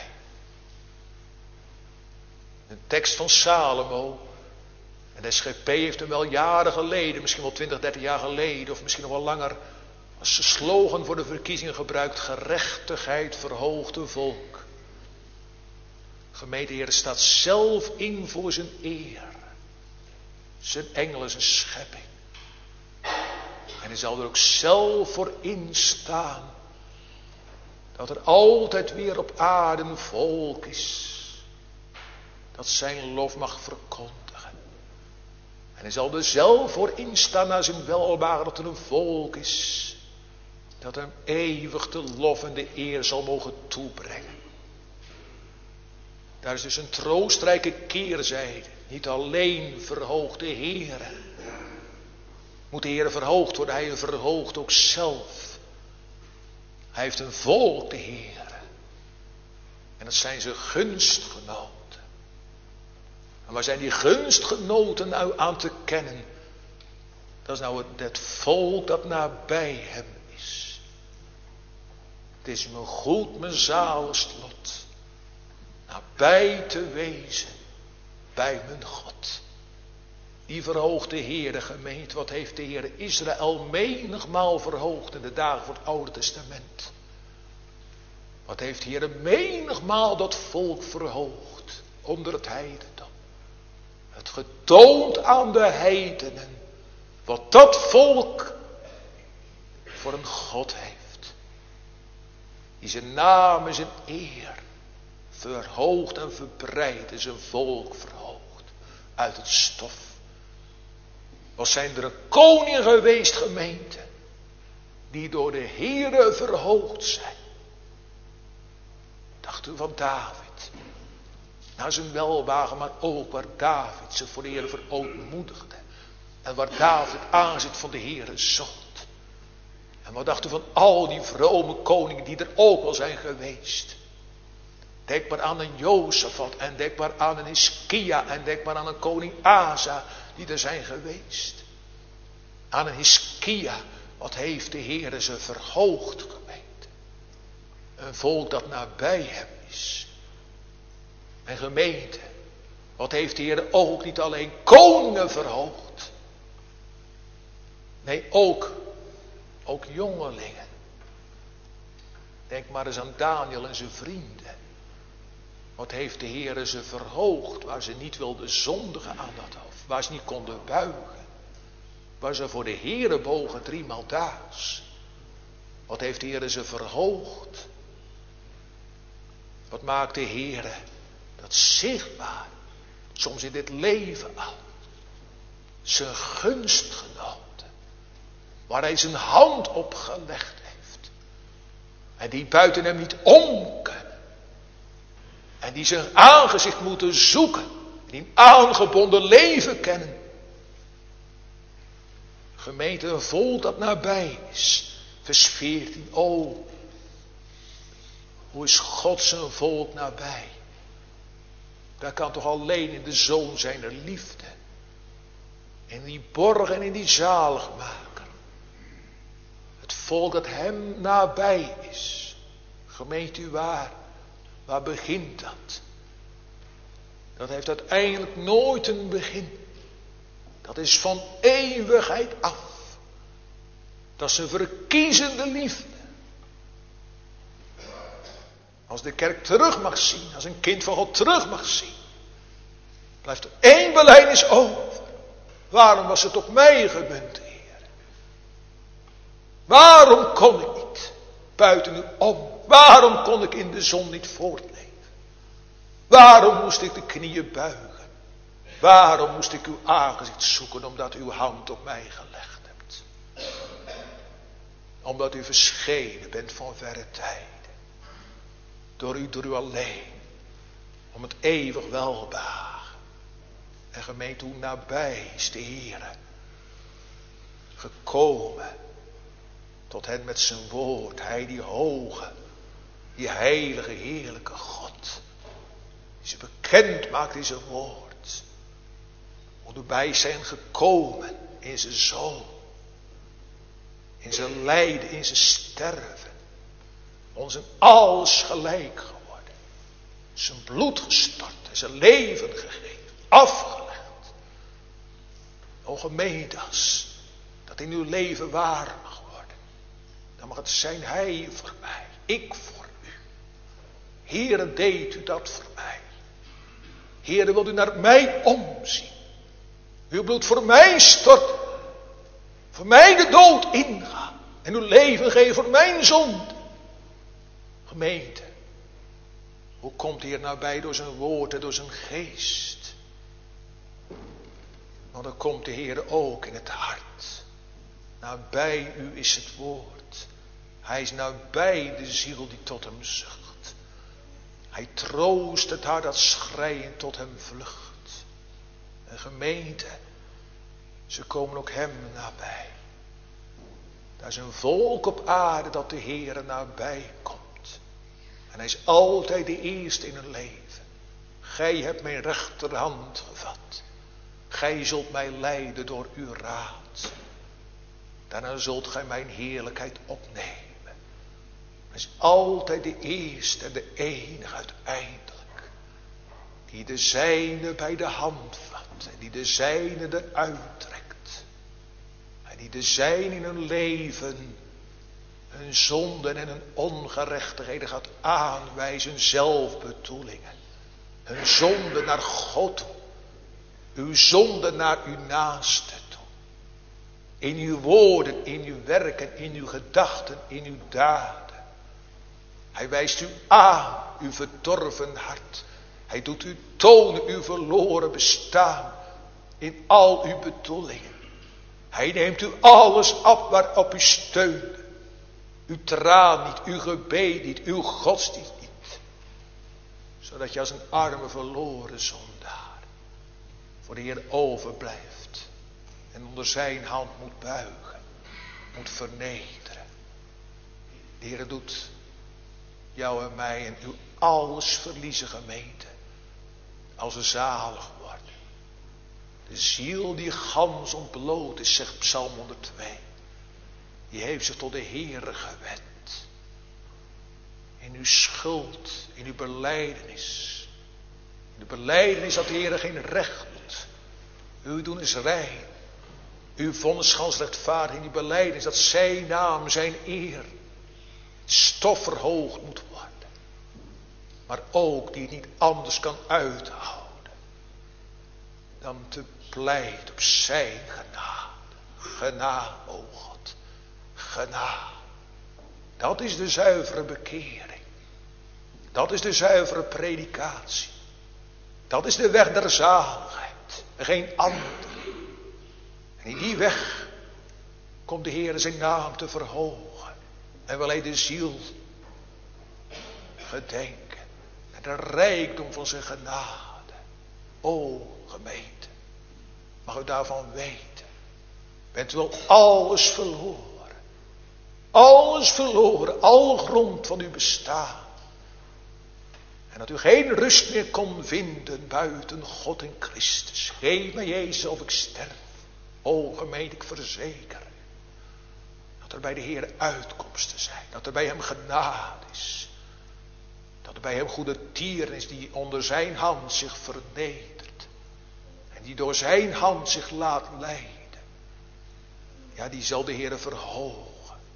Een tekst van Salomo. En de SGP heeft hem wel jaren geleden, misschien wel 20, 30 jaar geleden, of misschien nog wel langer, als slogan voor de verkiezingen gebruikt: gerechtigheid verhoogt een volk. Gemeente Heer staat zelf in voor zijn eer. Zijn engelen, zijn schepping. En hij zal er ook zelf voor instaan. Dat er altijd weer op aarde een volk is. Dat zijn lof mag verkondigen. En hij zal er zelf voor instaan naar zijn welbehagen dat er een volk is. Dat hem eeuwig de lof en de eer zal mogen toebrengen. Daar is dus een troostrijke keerzijde. Niet alleen verhoogt de Heere. Moet de Heere verhoogd worden, hij verhoogt ook zelf. Hij heeft een volk, de Heere. En dat zijn zijn gunstgenoten. En waar zijn die gunstgenoten nou aan te kennen? Dat is nou het volk dat nabij hem is. Het is me goed, mijn zaligst lot. Nabij te wezen bij mijn God. Die verhoogt de Heere, gemeente. Wat heeft de Heere Israël menigmaal verhoogd in de dagen van het Oude Testament. Wat heeft de Heere menigmaal dat volk verhoogd onder het heidendom. Het getoond aan de heidenen wat dat volk voor een God heeft. Die zijn naam en zijn eer verhoogt en verbreidt en zijn volk verhoogt uit het stof. Wat zijn er een koning geweest, gemeente, die door de Heere verhoogd zijn. Dacht u van David. Naar zijn welwagen, maar ook waar David zich voor de Heere verootmoedigde. En waar David aanzit van de Heere zocht. En wat dacht u van al die vrome koningen die er ook al zijn geweest. Denk maar aan een Jozefat en denk maar aan een Hiskia en denk maar aan een koning Asa die er zijn geweest. Aan een Hiskia, wat heeft de Heere ze verhoogd, gemeente. Een volk dat nabij hem is. En gemeente, wat heeft de Heere ook niet alleen koningen verhoogd. Nee, ook jongelingen. Denk maar eens aan Daniel en zijn vrienden. Wat heeft de Heere ze verhoogd waar ze niet wilden zondigen aan dat hof. Waar ze niet konden buigen. Waar ze voor de Heere bogen 3 maal daags. Wat heeft de Heere ze verhoogd. Wat maakt de Heere dat zichtbaar soms in dit leven al, zijn gunstgenoten, waar hij zijn hand op gelegd heeft. En die buiten hem niet om kunnen. En die zijn aangezicht moeten zoeken. Die een aangebonden leven kennen. Gemeente, een volk dat nabij is. Vers 14. O, hoe is God zijn volk nabij? Dat kan toch alleen in de Zoon zijner liefde. In die borg en in die zaligmaker. Het volk dat hem nabij is. Gemeente, waar begint dat? Dat heeft uiteindelijk nooit een begin. Dat is van eeuwigheid af. Dat is een verkiezende liefde. Als de kerk terug mag zien, als een kind van God terug mag zien, blijft er één belijdenis over. Waarom was het op mij gemunt, Heer? Waarom kon ik niet buiten u om? Waarom kon ik in de zon niet voortleven? Waarom moest ik de knieën buigen? Waarom moest ik uw aangezicht zoeken omdat u uw hand op mij gelegd hebt? Omdat u verschenen bent van verre tijden. Door u alleen. Om het eeuwig welbehagen. En gemeente, hoe nabij is de Heere gekomen tot hen met zijn woord. Hij die hoge, die heilige, heerlijke God. Die ze bekend maakt in zijn woord. Hoe erbij zijn gekomen in zijn zoon. In zijn lijden, in zijn sterven. Ons in alles gelijk geworden. Zijn bloed gestort en zijn leven gegeven. Afgelegd. O gemeentas, dat in uw leven waar mag worden. Dan mag het zijn hij voor mij. Ik voor u. Heere, deed u dat voor mij. Heere, wilt u naar mij omzien. Uw bloed voor mij storten. Voor mij de dood ingaan. En uw leven geven voor mijn zonde. Gemeente. Hoe komt hij er nou bij door zijn woord en door zijn geest? Want dan komt de Heer ook in het hart. Nabij u is het woord. Hij is nabij de ziel die tot hem zucht. Hij troost het hart dat schreiend tot hem vlucht. En gemeente, ze komen ook hem nabij. Daar is een volk op aarde dat de Heer nabij komt. En hij is altijd de eerste in hun leven. Gij hebt mijn rechterhand gevat. Gij zult mij leiden door uw raad. Daarna zult gij mijn heerlijkheid opnemen. Hij is altijd de eerste en de enige uiteindelijk. Die de zijne bij de hand vat. En die de zijne eruit trekt. En die de zijne in hun leven, hun zonden en hun ongerechtigheden gaat aanwijzen, zelfbedoelingen. Hun zonde naar God toe. Uw zonde naar uw naaste toe. In uw woorden, in uw werken, in uw gedachten, in uw daden. Hij wijst u aan, uw verdorven hart. Hij doet u tonen uw verloren bestaan in al uw bedoelingen. Hij neemt u alles af waarop u steunde. Uw traan niet, uw gebed niet, uw godsdienst niet. Zodat je als een arme verloren zondaar voor de Heer overblijft. En onder zijn hand moet buigen. Moet vernederen. De Heer doet jou en mij en uw alles verliezen, gemeente. Als we zalig worden. De ziel die gans ontbloot is, zegt Psalm 102. Die heeft zich tot de Heere gewend. In uw schuld, in uw belijdenis. In de belijdenis dat de Heere geen recht doet. Uw doen is rein. Uw vonnis gans rechtvaardig in die belijdenis dat zijn naam, zijn eer, stof verhoogd moet worden. Maar ook die het niet anders kan uithouden dan te pleiten op zijn genade. Genade, o God. Genade. Dat is de zuivere bekering. Dat is de zuivere predikatie. Dat is de weg der zaligheid. En geen andere. En in die weg komt de Heer zijn naam te verhogen. En wil hij de ziel gedenken. En de rijkdom van zijn genade. O gemeente. Mag u daarvan weten. Bent u wel alles verloren. Alles verloren. Alle grond van uw bestaan. En dat u geen rust meer kon vinden buiten God en Christus. Geef mij Jezus of ik sterf. O gemeente, ik verzeker. Dat er bij de Heer uitkomsten zijn. Dat er bij hem genade is. Dat er bij hem goede tieren is die onder zijn hand zich vernedert. En die door zijn hand zich laat leiden. Ja, die zal de Heer verhogen.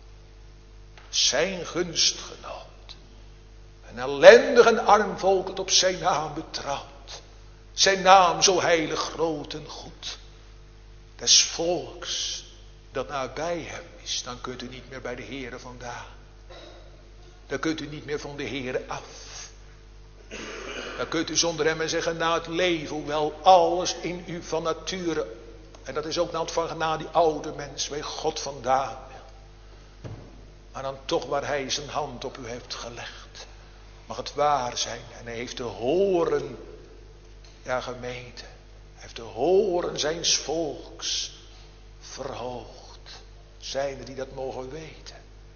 Zijn gunstgenoot. Een ellendig en arm volk dat op zijn naam betrouwt. Zijn naam zo heilig, groot en goed. Des volks dat nabij hem is. Dan kunt u niet meer bij de Heere vandaan. Dan kunt u niet meer van de Heere af. Dan kunt u zonder hem zeggen na het leven. Hoewel alles in u van nature. En dat is ook na die oude mens. Bij God vandaan wil. Maar dan toch waar hij zijn hand op u heeft gelegd. Mag het waar zijn. En hij heeft de horen. Ja, gemeente. Hij heeft de horen zijns volks verhoogd. Zijn er die dat mogen weten.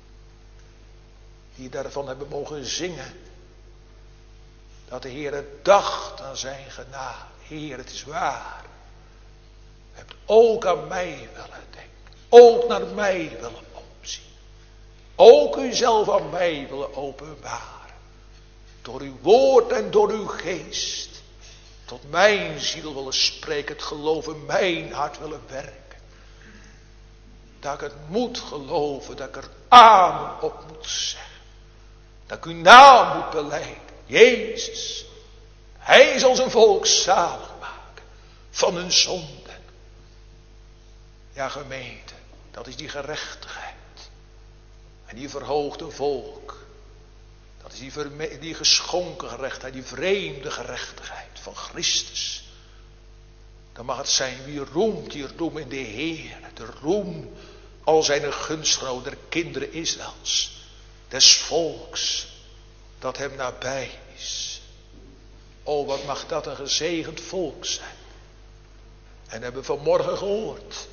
Die daarvan hebben mogen zingen. Dat de Heer dacht aan zijn genade. Heer, het is waar. U hebt ook aan mij willen denken. Ook naar mij willen omzien. Ook uzelf aan mij willen openbaren. Door uw woord en door uw geest. Tot mijn ziel willen spreken. Het geloof in mijn hart willen werken. Dat ik het moet geloven. Dat ik er amen op moet zeggen. Dat ik uw naam moet belijden. Jezus. Hij zal zijn volk zalig maken. Van hun zonden. Ja, gemeente. Dat is die gerechtigheid. En die verhoogde volk. Dat is die geschonken gerechtigheid. Die vreemde gerechtigheid van Christus. Dan mag het zijn wie roemt. Die roem in de Heer. De roem al zijn gunstgenoten der kinderen Israëls. Des volks. Dat hem nabij is. O, wat mag dat een gezegend volk zijn. En hebben we vanmorgen gehoord.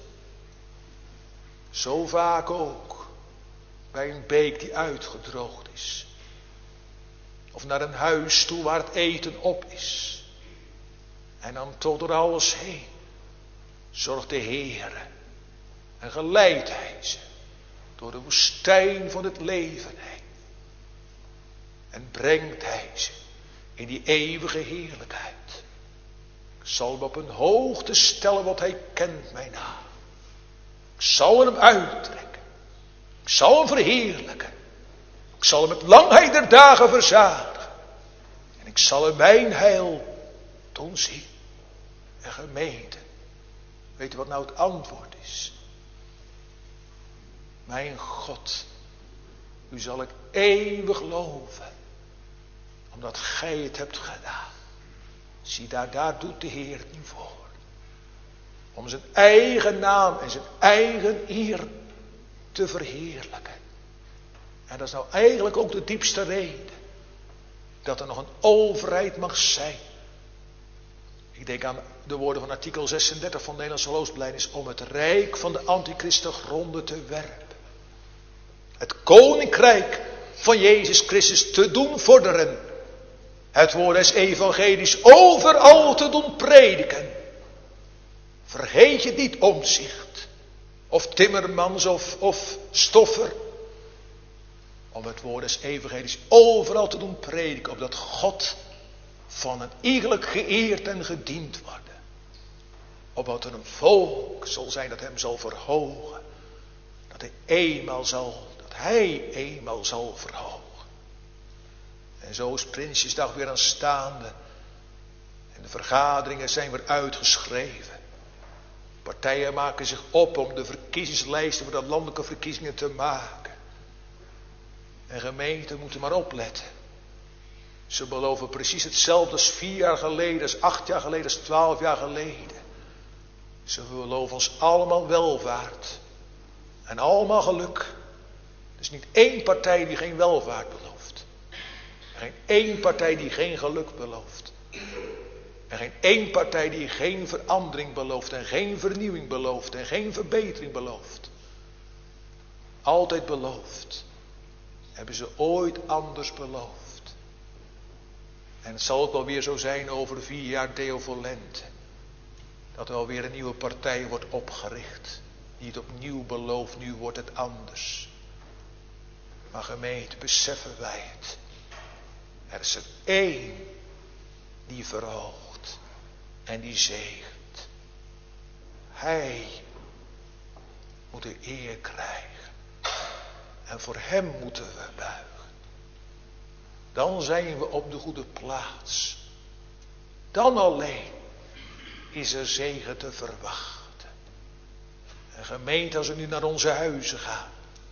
Zo vaak ook. Bij een beek die uitgedroogd is. Of naar een huis toe waar het eten op is. En dan tot door alles heen. Zorgt de Heere. En geleidt hij ze. Door de woestijn van het leven heen. En brengt hij ze. In die eeuwige heerlijkheid. Ik zal hem op een hoogte stellen wat hij kent mijn naam. Ik zal hem uittrekken. Ik zal hem verheerlijken. Ik zal hem met langheid der dagen verzadigen. En ik zal hem mijn heil doen zien. En gemeente. Weet u wat nou het antwoord is? Mijn God. U zal ik eeuwig loven. Omdat gij het hebt gedaan. Zie daar doet de Heer het niet voor. Om zijn eigen naam en zijn eigen eer te verheerlijken. En dat is nou eigenlijk ook de diepste reden. Dat er nog een overheid mag zijn. Ik denk aan de woorden van artikel 36 van de Nederlandse geloofsbelijdenis. Om het rijk van de antichrist te gronden te werpen. Het koninkrijk van Jezus Christus te doen vorderen. Het woord des evangelisch overal te doen prediken. Vergeet je niet Omtzigt. Of Timmermans of Stoffer. Om het woord des evangelisch overal te doen prediken. Opdat God van een iegelijk geëerd en gediend worden. Opdat er een volk zal zijn dat hem zal verhogen. Dat hij eenmaal zal verhogen. En zo is Prinsjesdag weer aanstaande. En de vergaderingen zijn weer uitgeschreven. Partijen maken zich op om de verkiezingslijsten voor de landelijke verkiezingen te maken. En gemeenten moeten maar opletten. Ze beloven precies hetzelfde als 4 jaar geleden, als 8 jaar geleden, als 12 jaar geleden. Ze beloven ons allemaal welvaart. En allemaal geluk. Er is niet één partij die geen welvaart belooft. Geen één partij die geen geluk belooft. En geen één partij die geen verandering belooft. En geen vernieuwing belooft. En geen verbetering belooft. Altijd beloofd. Hebben ze ooit anders beloofd. En het zal ook wel weer zo zijn over 4 jaar Deo Volente. Dat er alweer een nieuwe partij wordt opgericht. Die het opnieuw belooft, nu wordt het anders. Maar gemeente, beseffen wij het. Er is er één die verhoogt en die zegent. Hij moet de eer krijgen. En voor hem moeten we buigen. Dan zijn we op de goede plaats. Dan alleen is er zegen te verwachten. En gemeente, als we nu naar onze huizen gaan.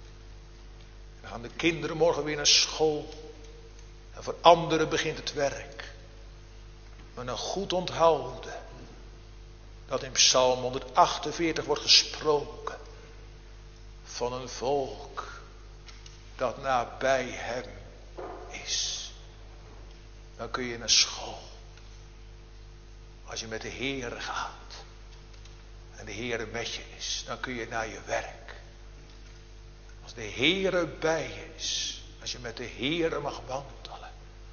Dan gaan de kinderen morgen weer naar school. En voor anderen begint het werk. Maar nog goed onthouden. Dat in Psalm 148 wordt gesproken. Van een volk dat nabij hem is. Dan kun je naar school. Als je met de Heere gaat. En de Heere met je is. Dan kun je naar je werk. Als de Heere bij je is. Als je met de Heere mag wandelen.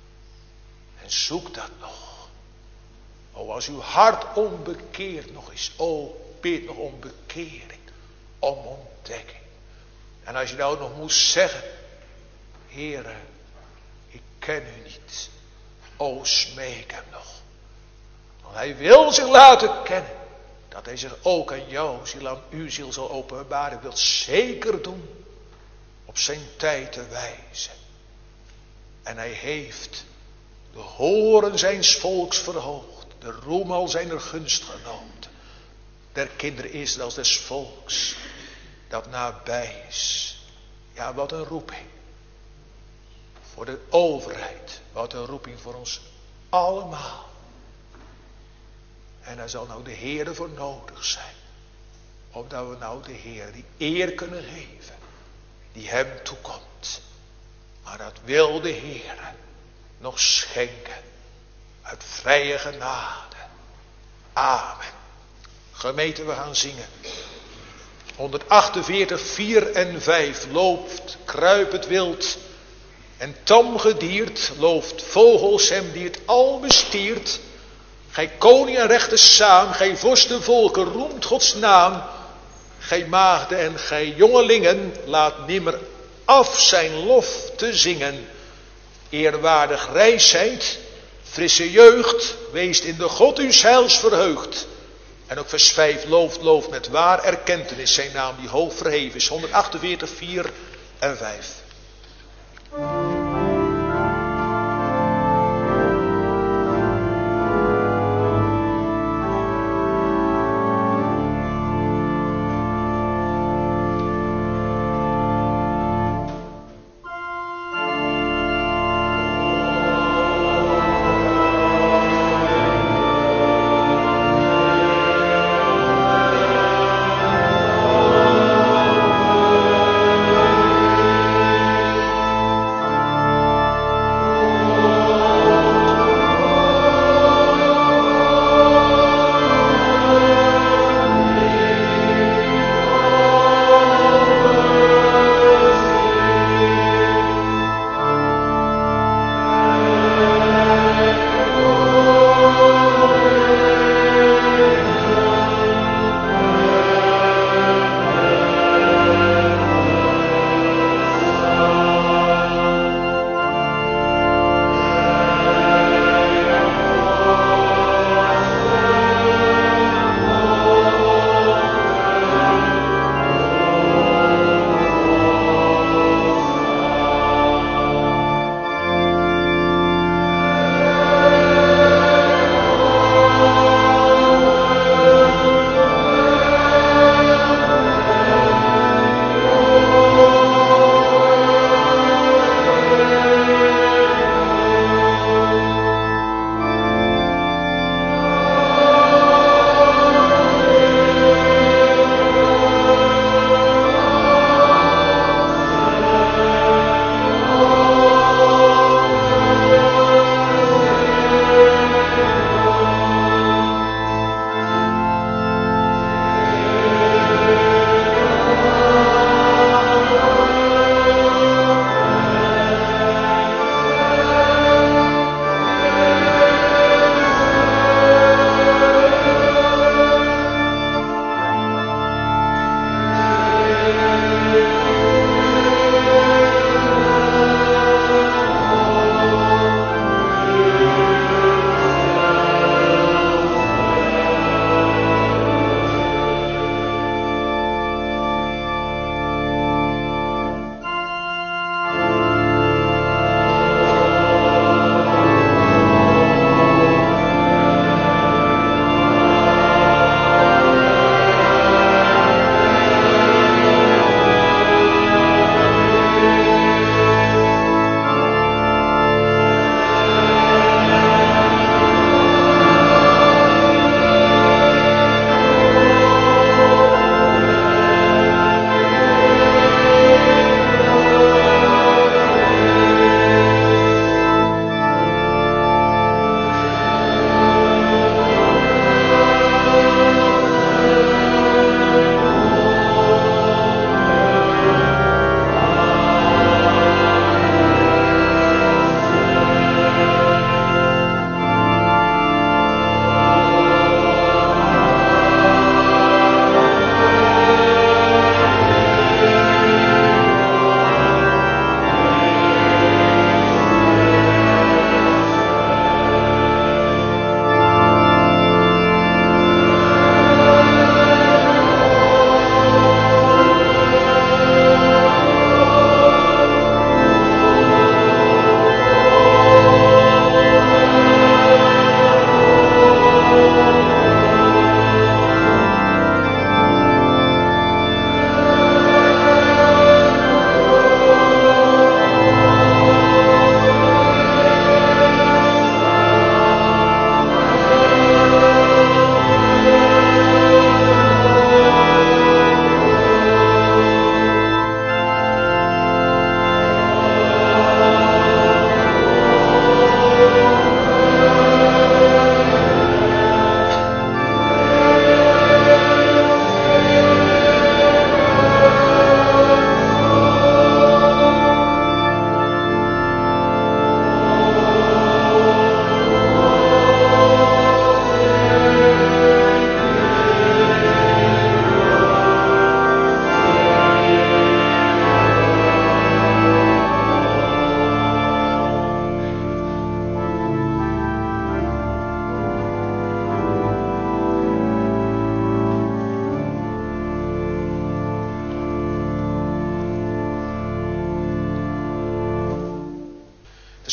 En zoek dat nog. O, als uw hart onbekeerd nog is. O, bid nog om bekering. Om ontdekking. En als je nou nog moest zeggen. Heere, ik ken u niet. O, smeek hem nog. Want hij wil zich laten kennen. Dat hij zich ook aan jouw ziel, aan uw ziel zal openbaren. Hij wil zeker doen. Op zijn tijd te wijzen. En hij heeft de horen zijns volks verhoogd. De roem al zijner gunstgenoten. Der kinderen Israëls des volks. Dat nabij is. Ja, wat een roeping. Voor de overheid. Wat een roeping voor ons allemaal. En daar zal nou de Heer voor nodig zijn. Opdat we nou de Heer die eer kunnen geven. Die hem toekomt. Maar dat wil de Heer nog schenken. Uit vrije genade. Amen. Gemeente, we gaan zingen. 148, 4 en 5. Loopt, kruip het wild. En tam gediert, looft vogels hem die het al bestiert. Gij koning en rechter saam, gij vorsten volken, roemt Gods naam. Gij maagden en gij jongelingen, laat nimmer af zijn lof te zingen. Eerwaardig rijsheid, frisse jeugd, weest in de God uws heils verheugd. En ook vers 5, looft met waar erkentenis zijn naam die hoog verheven is. 148, 4 en 5.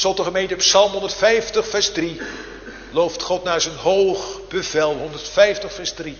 Tenslotte gemeente Psalm 150 vers 3. Looft God naar zijn hoog bevel. 150 vers 3.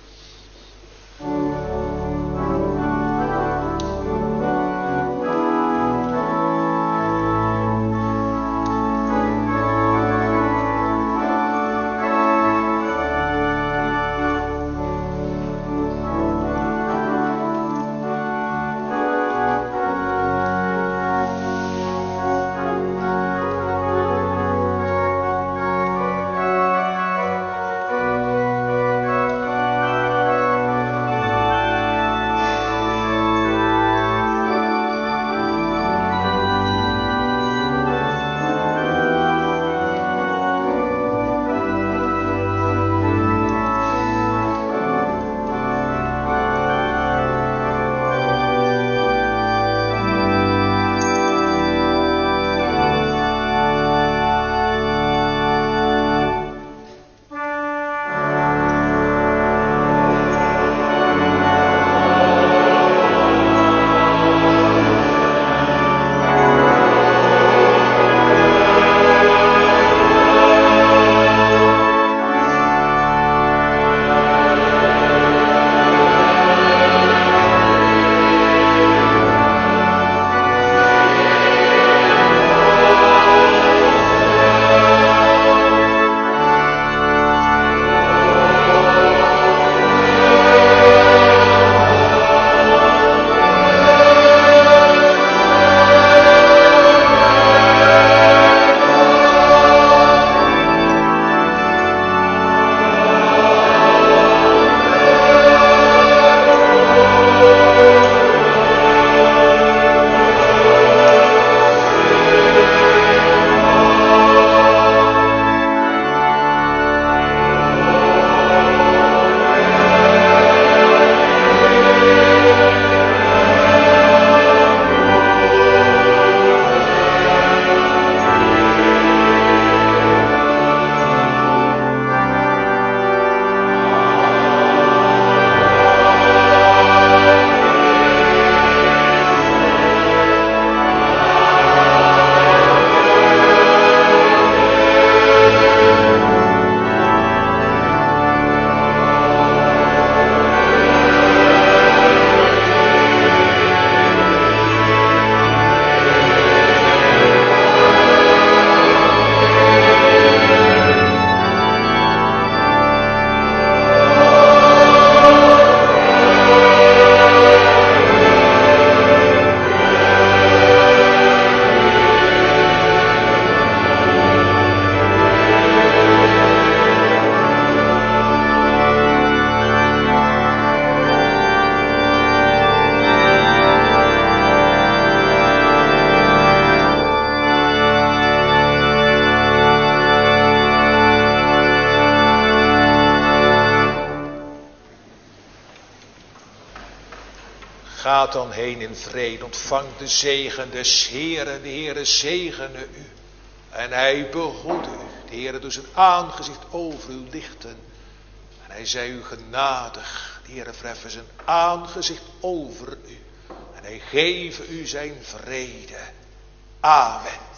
Gaat dan heen in vrede, ontvang de zegen des Heeren. De Heere zegene u en hij behoede u. De Heere doet zijn aangezicht over u lichten en hij zij u genadig. De Heere verheffen zijn aangezicht over u en hij geven u zijn vrede. Amen.